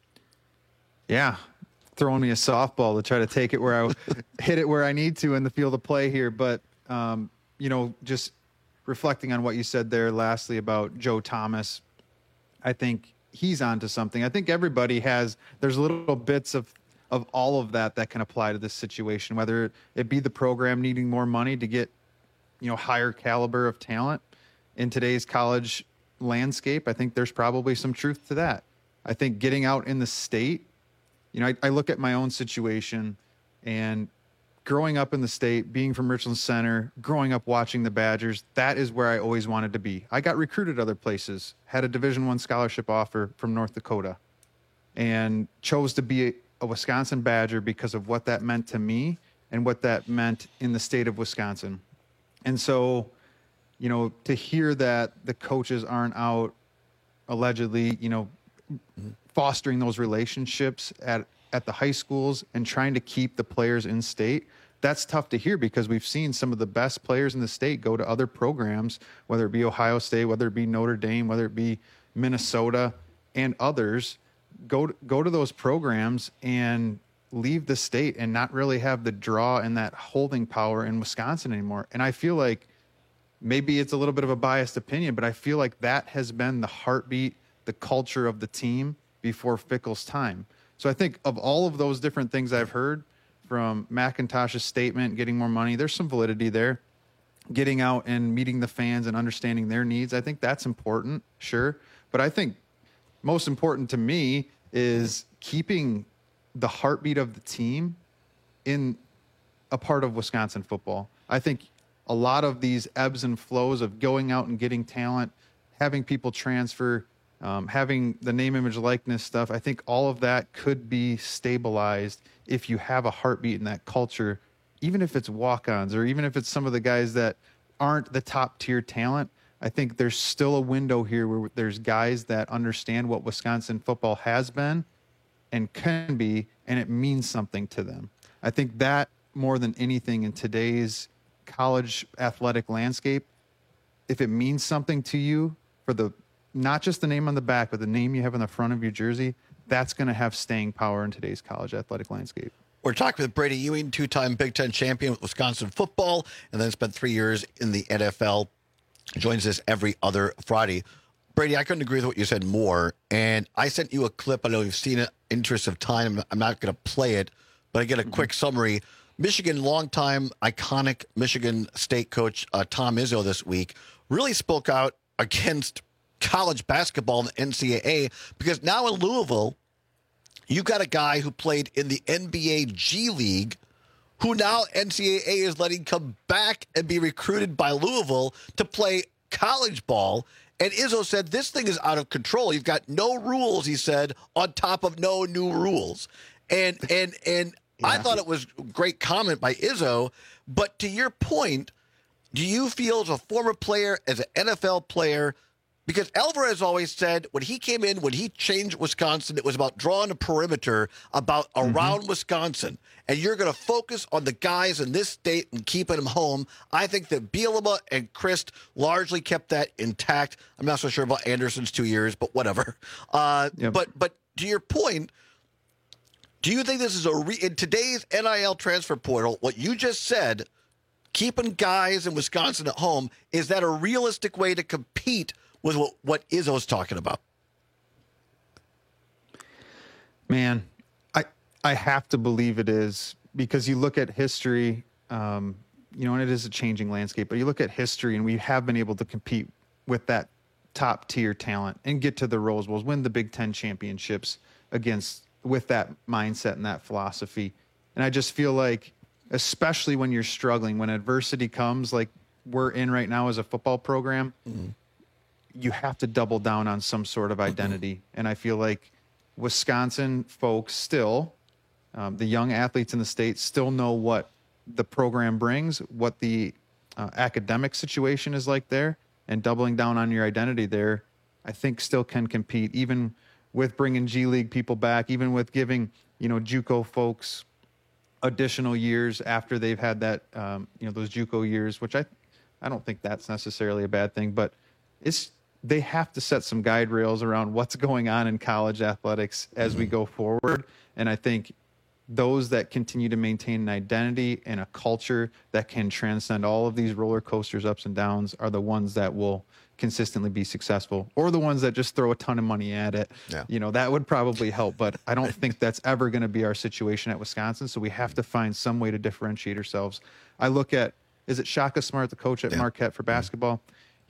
Yeah, throwing me a softball to try to take it where I hit it where I need to in the field of play here, but just reflecting on what you said there lastly about Joe Thomas, I think he's onto something. I think everybody there's little bits of all of that can apply to this situation, whether it be the program needing more money to get, higher caliber of talent in today's college landscape. I think there's probably some truth to that. I think getting out in the state, I look at my own situation, and growing up in the state, being from Richland Center, growing up watching the Badgers, that is where I always wanted to be. I got recruited other places, had a Division I scholarship offer from North Dakota, and chose to be a Wisconsin Badger because of what that meant to me and what that meant in the state of Wisconsin. And so, to hear that the coaches aren't out allegedly, fostering those relationships at the high schools and trying to keep the players in state, that's tough to hear, because we've seen some of the best players in the state go to other programs, whether it be Ohio State, whether it be Notre Dame, whether it be Minnesota and others, go to those programs and leave the state and not really have the draw and that holding power in Wisconsin anymore. And I feel like maybe it's a little bit of a biased opinion, but I feel like that has been the heartbeat, the culture of the team before Fickell's time. So I think of all of those different things I've heard from McIntosh's statement, getting more money, there's some validity there. Getting out and meeting the fans and understanding their needs, I think that's important, sure. But I think most important to me is keeping the heartbeat of the team in a part of Wisconsin football. I think a lot of these ebbs and flows of going out and getting talent, having people transfer, having the name, image, likeness stuff, I think all of that could be stabilized if you have a heartbeat in that culture, even if it's walk-ons or even if it's some of the guys that aren't the top-tier talent. I think there's still a window here where there's guys that understand what Wisconsin football has been and can be, and it means something to them. I think that more than anything in today's college athletic landscape, if it means something to you for not just the name on the back, but the name you have on the front of your jersey, that's going to have staying power in today's college athletic landscape. We're talking with Brady Ewing, 2-time Big Ten champion with Wisconsin football, and then spent 3 years in the NFL. Joins us every other Friday. Brady, I couldn't agree with what you said more. And I sent you a clip. I know you've seen it. Interest of time, I'm not going to play it, but I get a quick summary. Michigan, longtime iconic Michigan State coach Tom Izzo this week really spoke out against college basketball in the NCAA, because now in Louisville, you've got a guy who played in the NBA G League, who now NCAA is letting come back and be recruited by Louisville to play college ball. And Izzo said this thing is out of control. You've got no rules, he said, on top of no new rules. And yeah. I thought it was a great comment by Izzo. But to your point, do you feel as a former player, as an NFL player, because Alvarez always said when he came in, when he changed Wisconsin, it was about drawing a perimeter around Wisconsin. And you're going to focus on the guys in this state and keeping them home. I think that Bielema and Christ largely kept that intact. I'm not so sure about Anderson's 2 years, but whatever. Yep. But to your point, do you think this is in today's NIL transfer portal, what you just said, keeping guys in Wisconsin at home, is that a realistic way to compete with what Izzo's talking about? Man, I have to believe it is, because you look at history, and it is a changing landscape, but you look at history and we have been able to compete with that top tier talent and get to the Rose Bowls, win the Big Ten championships with that mindset and that philosophy. And I just feel like, especially when you're struggling, when adversity comes, like we're in right now as a football program, you have to double down on some sort of identity. And I feel like Wisconsin folks still, the young athletes in the state still know what the program brings, what the academic situation is like there, and doubling down on your identity there, I think still can compete, even with bringing G League people back, even with giving, JUCO folks additional years after they've had that, those JUCO years, which I don't think that's necessarily a bad thing, but they have to set some guide rails around what's going on in college athletics as we go forward. And I think those that continue to maintain an identity and a culture that can transcend all of these roller coasters, ups and downs, are the ones that will consistently be successful, or the ones that just throw a ton of money at it. Yeah. That would probably help, but I don't think that's ever going to be our situation at Wisconsin. So we have to find some way to differentiate ourselves. I look at, is it Shaka Smart, the coach at Marquette for basketball?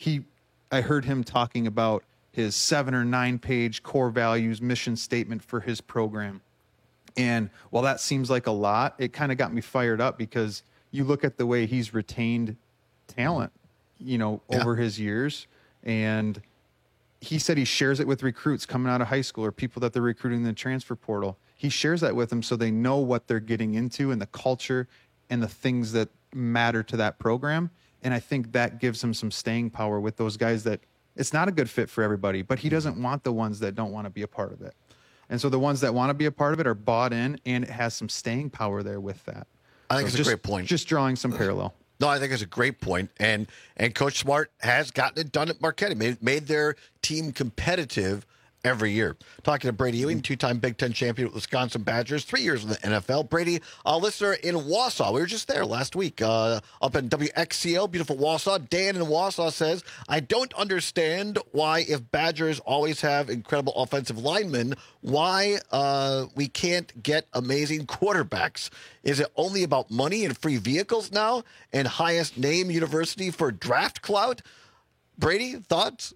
I heard him talking about his 7 or 9 page core values mission statement for his program. And while that seems like a lot, it kind of got me fired up, because you look at the way he's retained talent, over his years. And he said he shares it with recruits coming out of high school or people that they're recruiting in the transfer portal. He shares that with them so they know what they're getting into and the culture and the things that matter to that program. And I think that gives him some staying power with those guys that it's not a good fit for everybody, but he doesn't want the ones that don't want to be a part of it. And so the ones that want to be a part of it are bought in, and it has some staying power there with that. I think it's a great point. Just drawing some parallel. No, I think it's a great point. And Coach Smart has gotten it done at Marquette. He made their team competitive every year. Talking to Brady Ewing, 2-time Big Ten champion with Wisconsin Badgers, 3 years in the NFL. Brady, a listener in Wausau. We were just there last week up in WXCL, beautiful Wausau. Dan in Wausau says, I don't understand why, if Badgers always have incredible offensive linemen, why we can't get amazing quarterbacks. Is it only about money and free vehicles now and highest name university for draft clout? Brady, thoughts?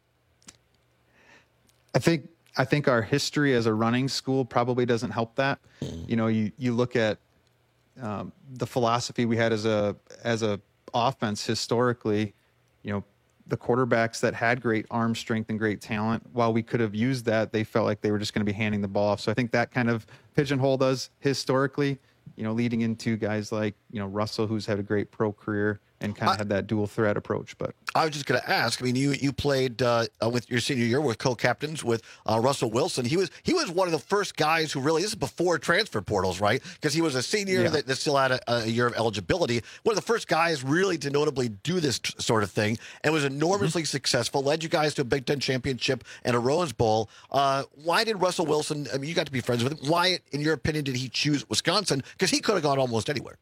I think our history as a running school probably doesn't help that. You look at the philosophy we had as a offense historically. The quarterbacks that had great arm strength and great talent, while we could have used that, they felt like they were just going to be handing the ball off. So I think that kind of pigeonholed us historically. Leading into guys like Russell, who's had a great pro career and kind of had that dual threat approach. But I was just going to ask. I mean, you played with your senior year with co-captains with Russell Wilson. He was one of the first guys who really, this is before transfer portals, right? Because he was a senior that still had a year of eligibility. One of the first guys really to notably do this sort of thing, and was enormously successful. Led you guys to a Big Ten championship and a Rose Bowl. Why did Russell Wilson? I mean, you got to be friends with him. Why, in your opinion, did he choose Wisconsin? Because he could have gone almost anywhere.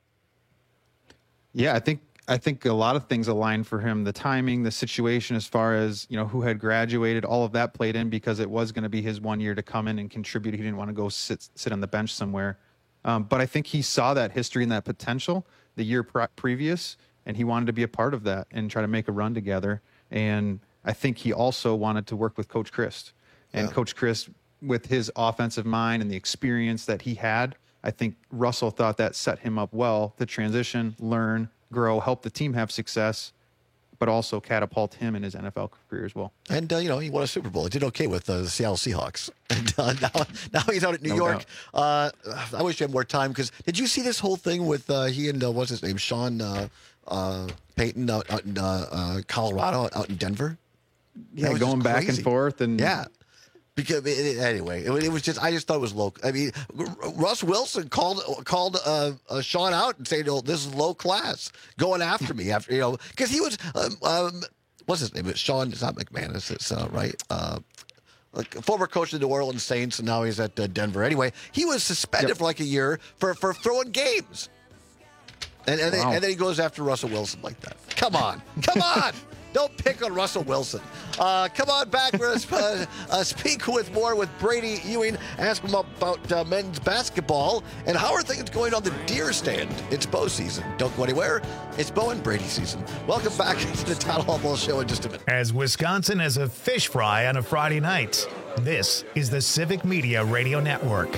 Yeah, I think a lot of things aligned for him. The timing, the situation, as far as who had graduated, all of that played in, because it was going to be his 1 year to come in and contribute. He didn't want to go sit on the bench somewhere. But I think he saw that history and that potential the year previous, and he wanted to be a part of that and try to make a run together. And I think he also wanted to work with Coach Christ. And Coach Christ, with his offensive mind and the experience that he had, I think Russell thought that set him up well to transition, learn, grow, help the team have success, but also catapult him in his NFL career as well. And, he won a Super Bowl. He did okay with the Seattle Seahawks. And now he's out at New York. I wish you had more time, because did you see this whole thing with he and, what's his name, Sean Payton out in Colorado, out in Denver? Yeah, going back and forth. And yeah. Because anyway, it was just, I just thought it was low. I mean, Russ Wilson called Sean out and saying, this is low class, going after me because he was what's his name? It's Sean. It's not McManus. It's right. Former coach of the New Orleans Saints, and now he's at Denver. Anyway, he was suspended for like a year for throwing games, and then he goes after Russell Wilson like that. Come on. Don't pick on Russell Wilson. Come on back. We're going to speak with Brady Ewing. Ask him about men's basketball and how are things going on the deer stand. It's bow season. Don't go anywhere. It's Bo and Brady season. Welcome back to the Town Hall Ball Show in just a minute. As Wisconsin has a fish fry on a Friday night, this is the Civic Media Radio Network.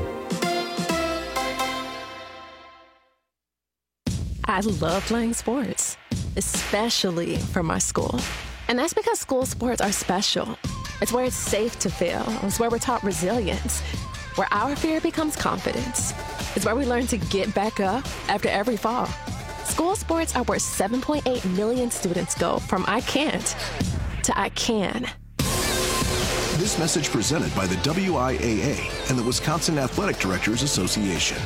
I love playing sports, especially for my school. And that's because school sports are special. It's where it's safe to fail. It's where we're taught resilience, where our fear becomes confidence. It's where we learn to get back up after every fall. School sports are where 7.8 million students go from I can't to I can. This message presented by the WIAA and the Wisconsin Athletic Directors Association.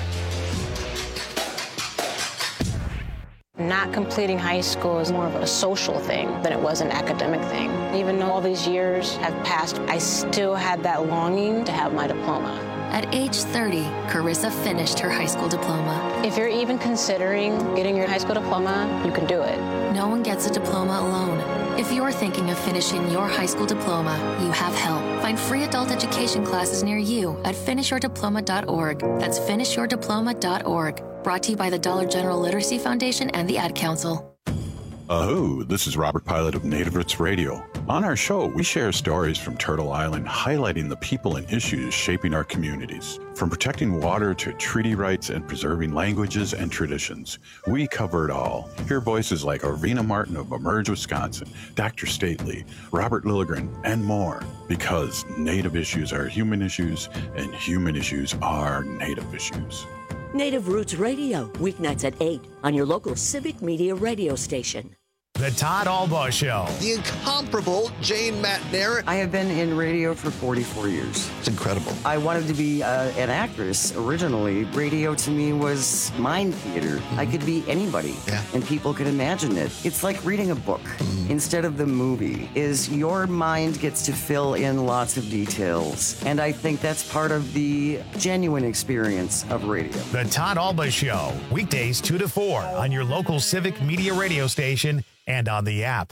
Not completing high school is more of a social thing than it was an academic thing. Even though all these years have passed, I still had that longing to have my diploma. At age 30, Carissa finished her high school diploma. If you're even considering getting your high school diploma, you can do it. No one gets a diploma alone. If you're thinking of finishing your high school diploma, you have help. Find free adult education classes near you at finishyourdiploma.org. That's finishyourdiploma.org. Brought to you by the Dollar General Literacy Foundation and the Ad Council. Aho, this is Robert Pilot of Native Roots Radio. On our show, we share stories from Turtle Island highlighting the people and issues shaping our communities. From protecting water to treaty rights and preserving languages and traditions, we cover it all. Hear voices like Arvina Martin of Emerge Wisconsin, Dr. Stately, Robert Lilligren, and more. Because Native issues are human issues, and human issues are Native issues. Native Roots Radio, weeknights at 8 on your local Civic Media radio station. The Todd Albaugh Show. The incomparable Jane Matner. I have been in radio for 44 years. It's incredible. I wanted to be an actress originally. Radio to me was mind theater. Mm-hmm. I could be anybody, and people could imagine it. It's like reading a book instead of the movie. Is your mind gets to fill in lots of details, and I think that's part of the genuine experience of radio. The Todd Albaugh Show, weekdays 2 to 4 on your local Civic Media radio station and on the app.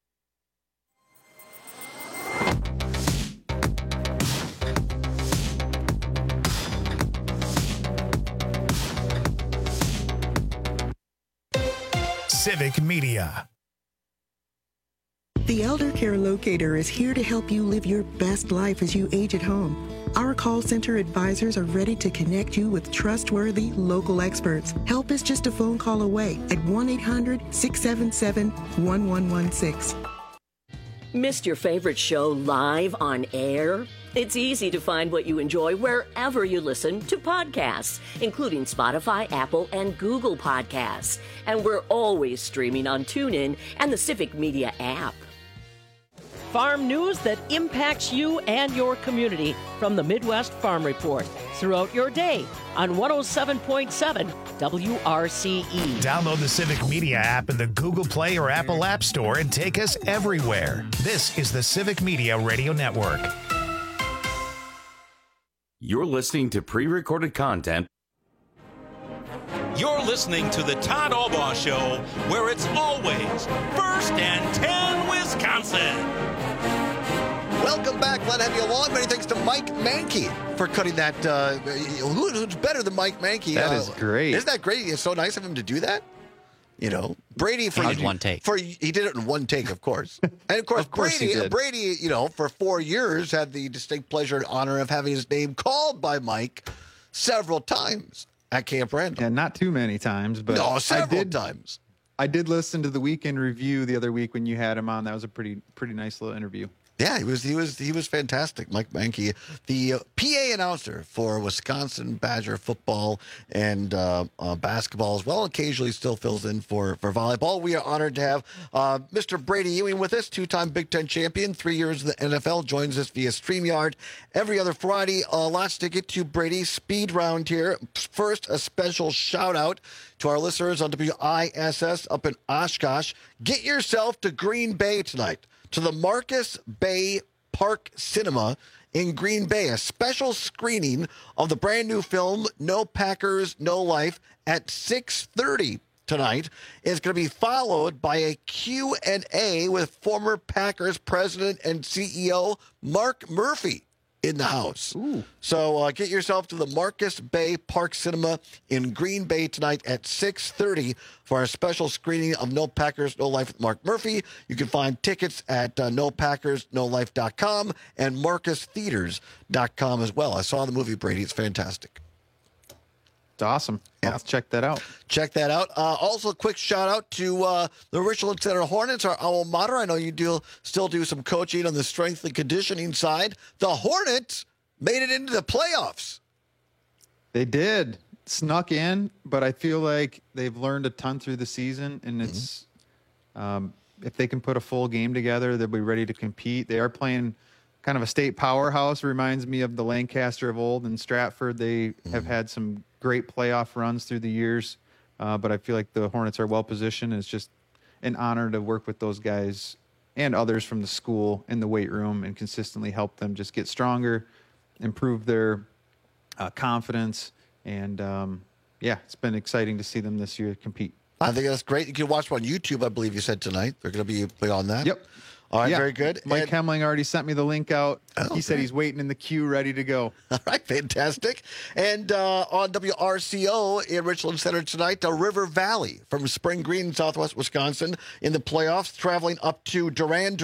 Civic Media. The Elder Care Locator is here to help you live your best life as you age at home. Our call center advisors are ready to connect you with trustworthy local experts. Help is just a phone call away at 1-800-677-1116. Missed your favorite show live on air? It's easy to find what you enjoy wherever you listen to podcasts, including Spotify, Apple, and Google Podcasts. And we're always streaming on TuneIn and the Civic Media app. Farm news that impacts you and your community from the Midwest Farm Report throughout your day on 107.7 WRCE. Download the Civic Media app in the Google Play or Apple App Store and take us everywhere. This is the Civic Media Radio Network. You're listening to pre-recorded content. You're listening to the Todd Albaugh Show, where it's always First and 10 Wisconsin. Welcome back. Glad to have you along. Many thanks to Mike Mankey for cutting that. Who's better than Mike Mankey? That is great. Isn't that great? It's so nice of him to do that. You know, Brady for one take. He did it in one take, of course. And of course, Brady, you know, for 4 years had the distinct pleasure and honor of having his name called by Mike several times at Camp Randall. Yeah, not too many times, but several times. I did listen to the weekend review the other week when you had him on. That was a pretty nice little interview. Yeah, he was fantastic. Mike Mankey, the PA announcer for Wisconsin Badger football and basketball as well. Occasionally still fills in for volleyball. We are honored to have Mr. Brady Ewing with us, two-time Big Ten champion, 3 years in the NFL, joins us via StreamYard every other Friday. Lots to get to, Brady. Speed round here. First, a special shout-out to our listeners on WISS up in Oshkosh. Get yourself to Green Bay tonight, to the Marcus Bay Park Cinema in Green Bay. A special screening of the brand new film, No Packers, No Life, at 6:30 tonight. It's going to be followed by a Q&A with former Packers president and CEO Mark Murphy in the house. So get yourself to the Marcus Bay Park Cinema in Green Bay tonight at 6:30 for our special screening of No Packers, No Life with Mark Murphy. You can find tickets at NoPackersNoLife.com and MarcusTheaters.com as well. I saw the movie, Brady. It's fantastic. It's awesome. Yeah. Let's check that out. Check that out. Also, a quick shout out to the Richland Center Hornets, our alma mater. I know you still do some coaching on the strength and conditioning side. The Hornets made it into the playoffs. They did. Snuck in, but I feel like they've learned a ton through the season, and it's if they can put a full game together, they'll be ready to compete. They are playing kind of a state powerhouse. Reminds me of the Lancaster of old and Stratford. They have had some great playoff runs through the years, but I feel like the Hornets are well positioned. It's just an honor to work with those guys and others from the school in the weight room and consistently help them just get stronger, improve their confidence, and it's been exciting to see them this year compete. I think that's great. You can watch them on YouTube, I believe you said tonight. They're going to be on that. Yep. All right, very good. Mike Hemling already sent me the link out. He said he's waiting in the queue, ready to go. All right, fantastic. And on WRCO in Richland Center tonight, River Valley from Spring Green, Southwest Wisconsin, in the playoffs, traveling up to Durand,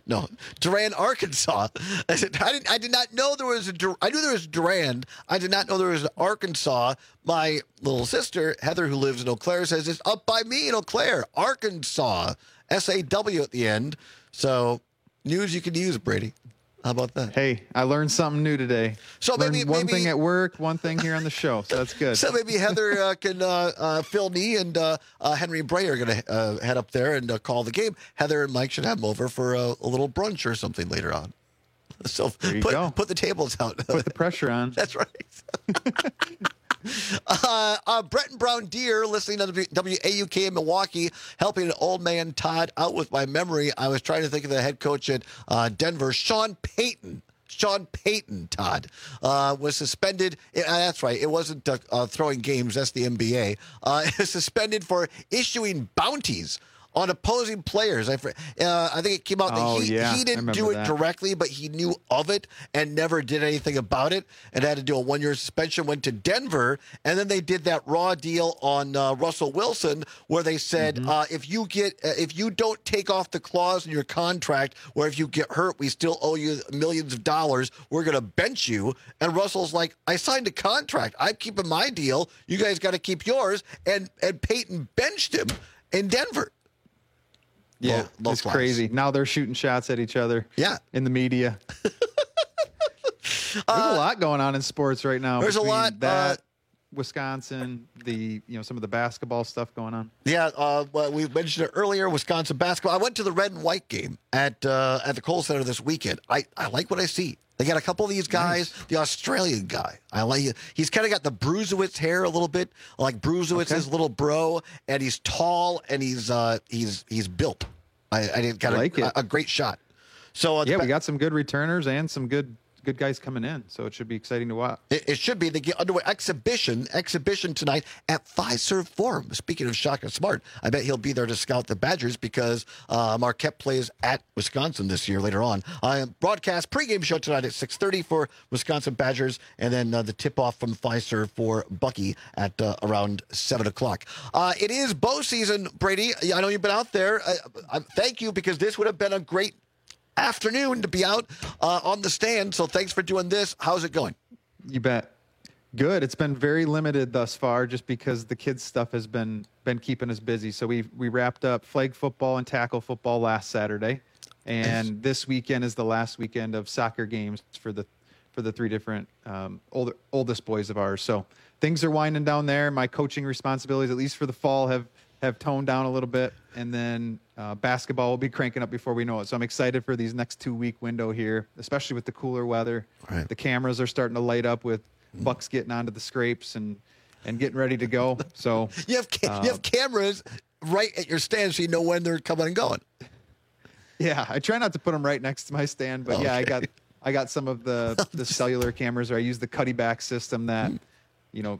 Arkansas. I did not know there was I knew there was Durand. I did not know there was an Arkansas. My little sister, Heather, who lives in Eau Claire, says it's up by me in Eau Claire, Arkansas. SAW at the end. So, news you can use, Brady. How about that? Hey, I learned something new today. So maybe one thing at work, one thing here on the show. So that's good. So maybe Heather can Phil Nee and Henry Bray are going to head up there and call the game. Heather and Mike should have them over for a little brunch or something later on. So put the tables out. Put the pressure on. That's right. Bretton Brown Deer, listening to WAUK in Milwaukee, helping an old man Todd out with my memory. I was trying to think of the head coach at Denver, Sean Payton, Todd, was suspended. That's right. It wasn't throwing games. That's the NBA. Suspended for issuing bounties on opposing players. I think it came out that he didn't do it directly, but he knew of it and never did anything about it and had to do a 1-year suspension, went to Denver, and then they did that raw deal on Russell Wilson where they said, if you don't take off the clause in your contract where if you get hurt, we still owe you millions of dollars, we're going to bench you. And Russell's like, I signed a contract. I'm keeping my deal. You guys got to keep yours. And Peyton benched him in Denver. Yeah, it's crazy. Now they're shooting shots at each other. Yeah, in the media. There's a lot going on in sports right now. There's a lot. That Wisconsin, some of the basketball stuff going on. Yeah, well, we mentioned it earlier. Wisconsin basketball. I went to the red and white game at the Kohl Center this weekend. I like what I see. They got a couple of these guys. Nice. The Australian guy, I like it. He's kind of got the Brusewitz hair a little bit, like Brusewitz's little bro, and he's tall and he's built. I didn't a great shot. So we got some good returners and some good guys coming in, so it should be exciting to watch. It should be. They get underway exhibition tonight at Fiserv Forum. Speaking of Shaka Smart, I bet he'll be there to scout the Badgers because Marquette plays at Wisconsin this year later on. Broadcast pregame show tonight at 6:30 for Wisconsin Badgers, and then the tip-off from Fiserv for Bucky at around 7 o'clock. It is bow season, Brady. I know you've been out there. Thank you, because this would have been a great afternoon to be out on the stand. So thanks for doing this. How's it going? You bet. Good. It's been very limited thus far just because the kids stuff has been keeping us busy. So we wrapped up flag football and tackle football last Saturday. And this weekend is the last weekend of soccer games for the 3 different oldest boys of ours. So things are winding down there. My coaching responsibilities, at least for the fall, have toned down a little bit. And then basketball will be cranking up before we know it. So I'm excited for these next 2-week window here, especially with the cooler weather. Right. The cameras are starting to light up with bucks getting onto the scrapes and getting ready to go. So you have cameras right at your stand so you know when they're coming and going. Yeah, I try not to put them right next to my stand, but yeah, I got some of the cellular cameras, or I use the Cuddy back system that,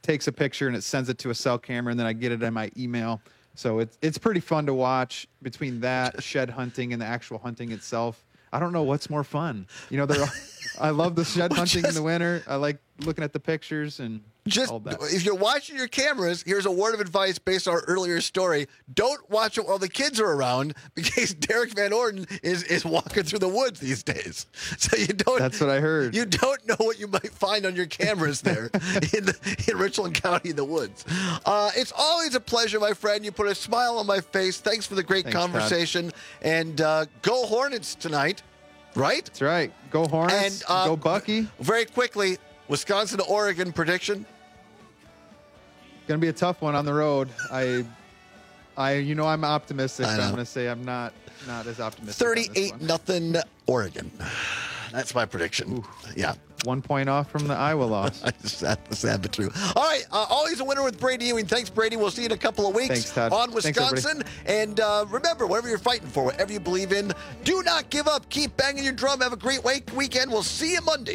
takes a picture and it sends it to a cell camera, and then I get it in my email. So it's pretty fun to watch between that, shed hunting, and the actual hunting itself. I don't know what's more fun. I love the shed hunting in the winter. I like looking at the pictures and all that. If you're watching your cameras, here's a word of advice based on our earlier story. Don't watch it while the kids are around, because Derek Van Orden is walking through the woods these days. So that's what I heard. You don't know what you might find on your cameras there in Richland County in the woods. It's always a pleasure, my friend. You put a smile on my face. Thanks for the great conversation. Todd. And go Hornets tonight, right? That's right. Go Hornets. And go Bucky. Very quickly, Wisconsin to Oregon prediction. Going to be a tough one on the road. I'm optimistic. But I'm going to say I'm not as optimistic. 38-0 Oregon. That's my prediction. Ooh. Yeah. 1 point off from the Iowa loss. Sad but true. All right. Always a winner with Brady Ewing. Thanks, Brady. We'll see you in a couple of weeks. Thanks, Todd. On Wisconsin. And remember, whatever you're fighting for, whatever you believe in, do not give up. Keep banging your drum. Have a great weekend. We'll see you Monday.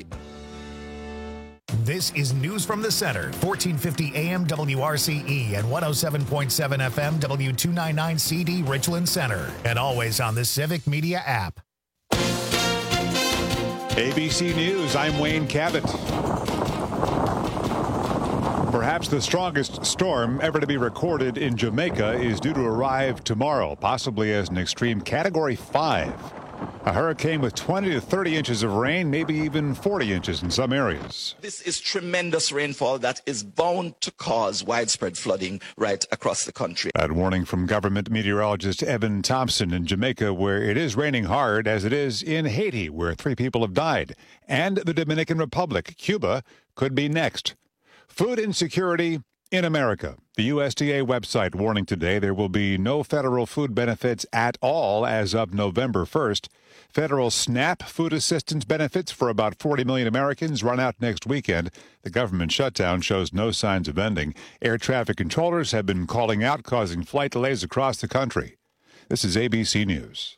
This is News from the Center, 1450 AM WRCE and 107.7 FM W299CD Richland Center, and always on the Civic Media app. ABC News, I'm Wayne Cabot. Perhaps the strongest storm ever to be recorded in Jamaica is due to arrive tomorrow, possibly as an extreme Category 5. A hurricane with 20 to 30 inches of rain, maybe even 40 inches in some areas. This is tremendous rainfall that is bound to cause widespread flooding right across the country. That warning from government meteorologist Evan Thompson in Jamaica, where it is raining hard, as it is in Haiti, where 3 people have died, and the Dominican Republic. Cuba could be next. Food insecurity in America. The USDA website warning today there will be no federal food benefits at all as of November 1st. Federal SNAP food assistance benefits for about 40 million Americans run out next weekend. The government shutdown shows no signs of ending. Air traffic controllers have been calling out, causing flight delays across the country. This is ABC News.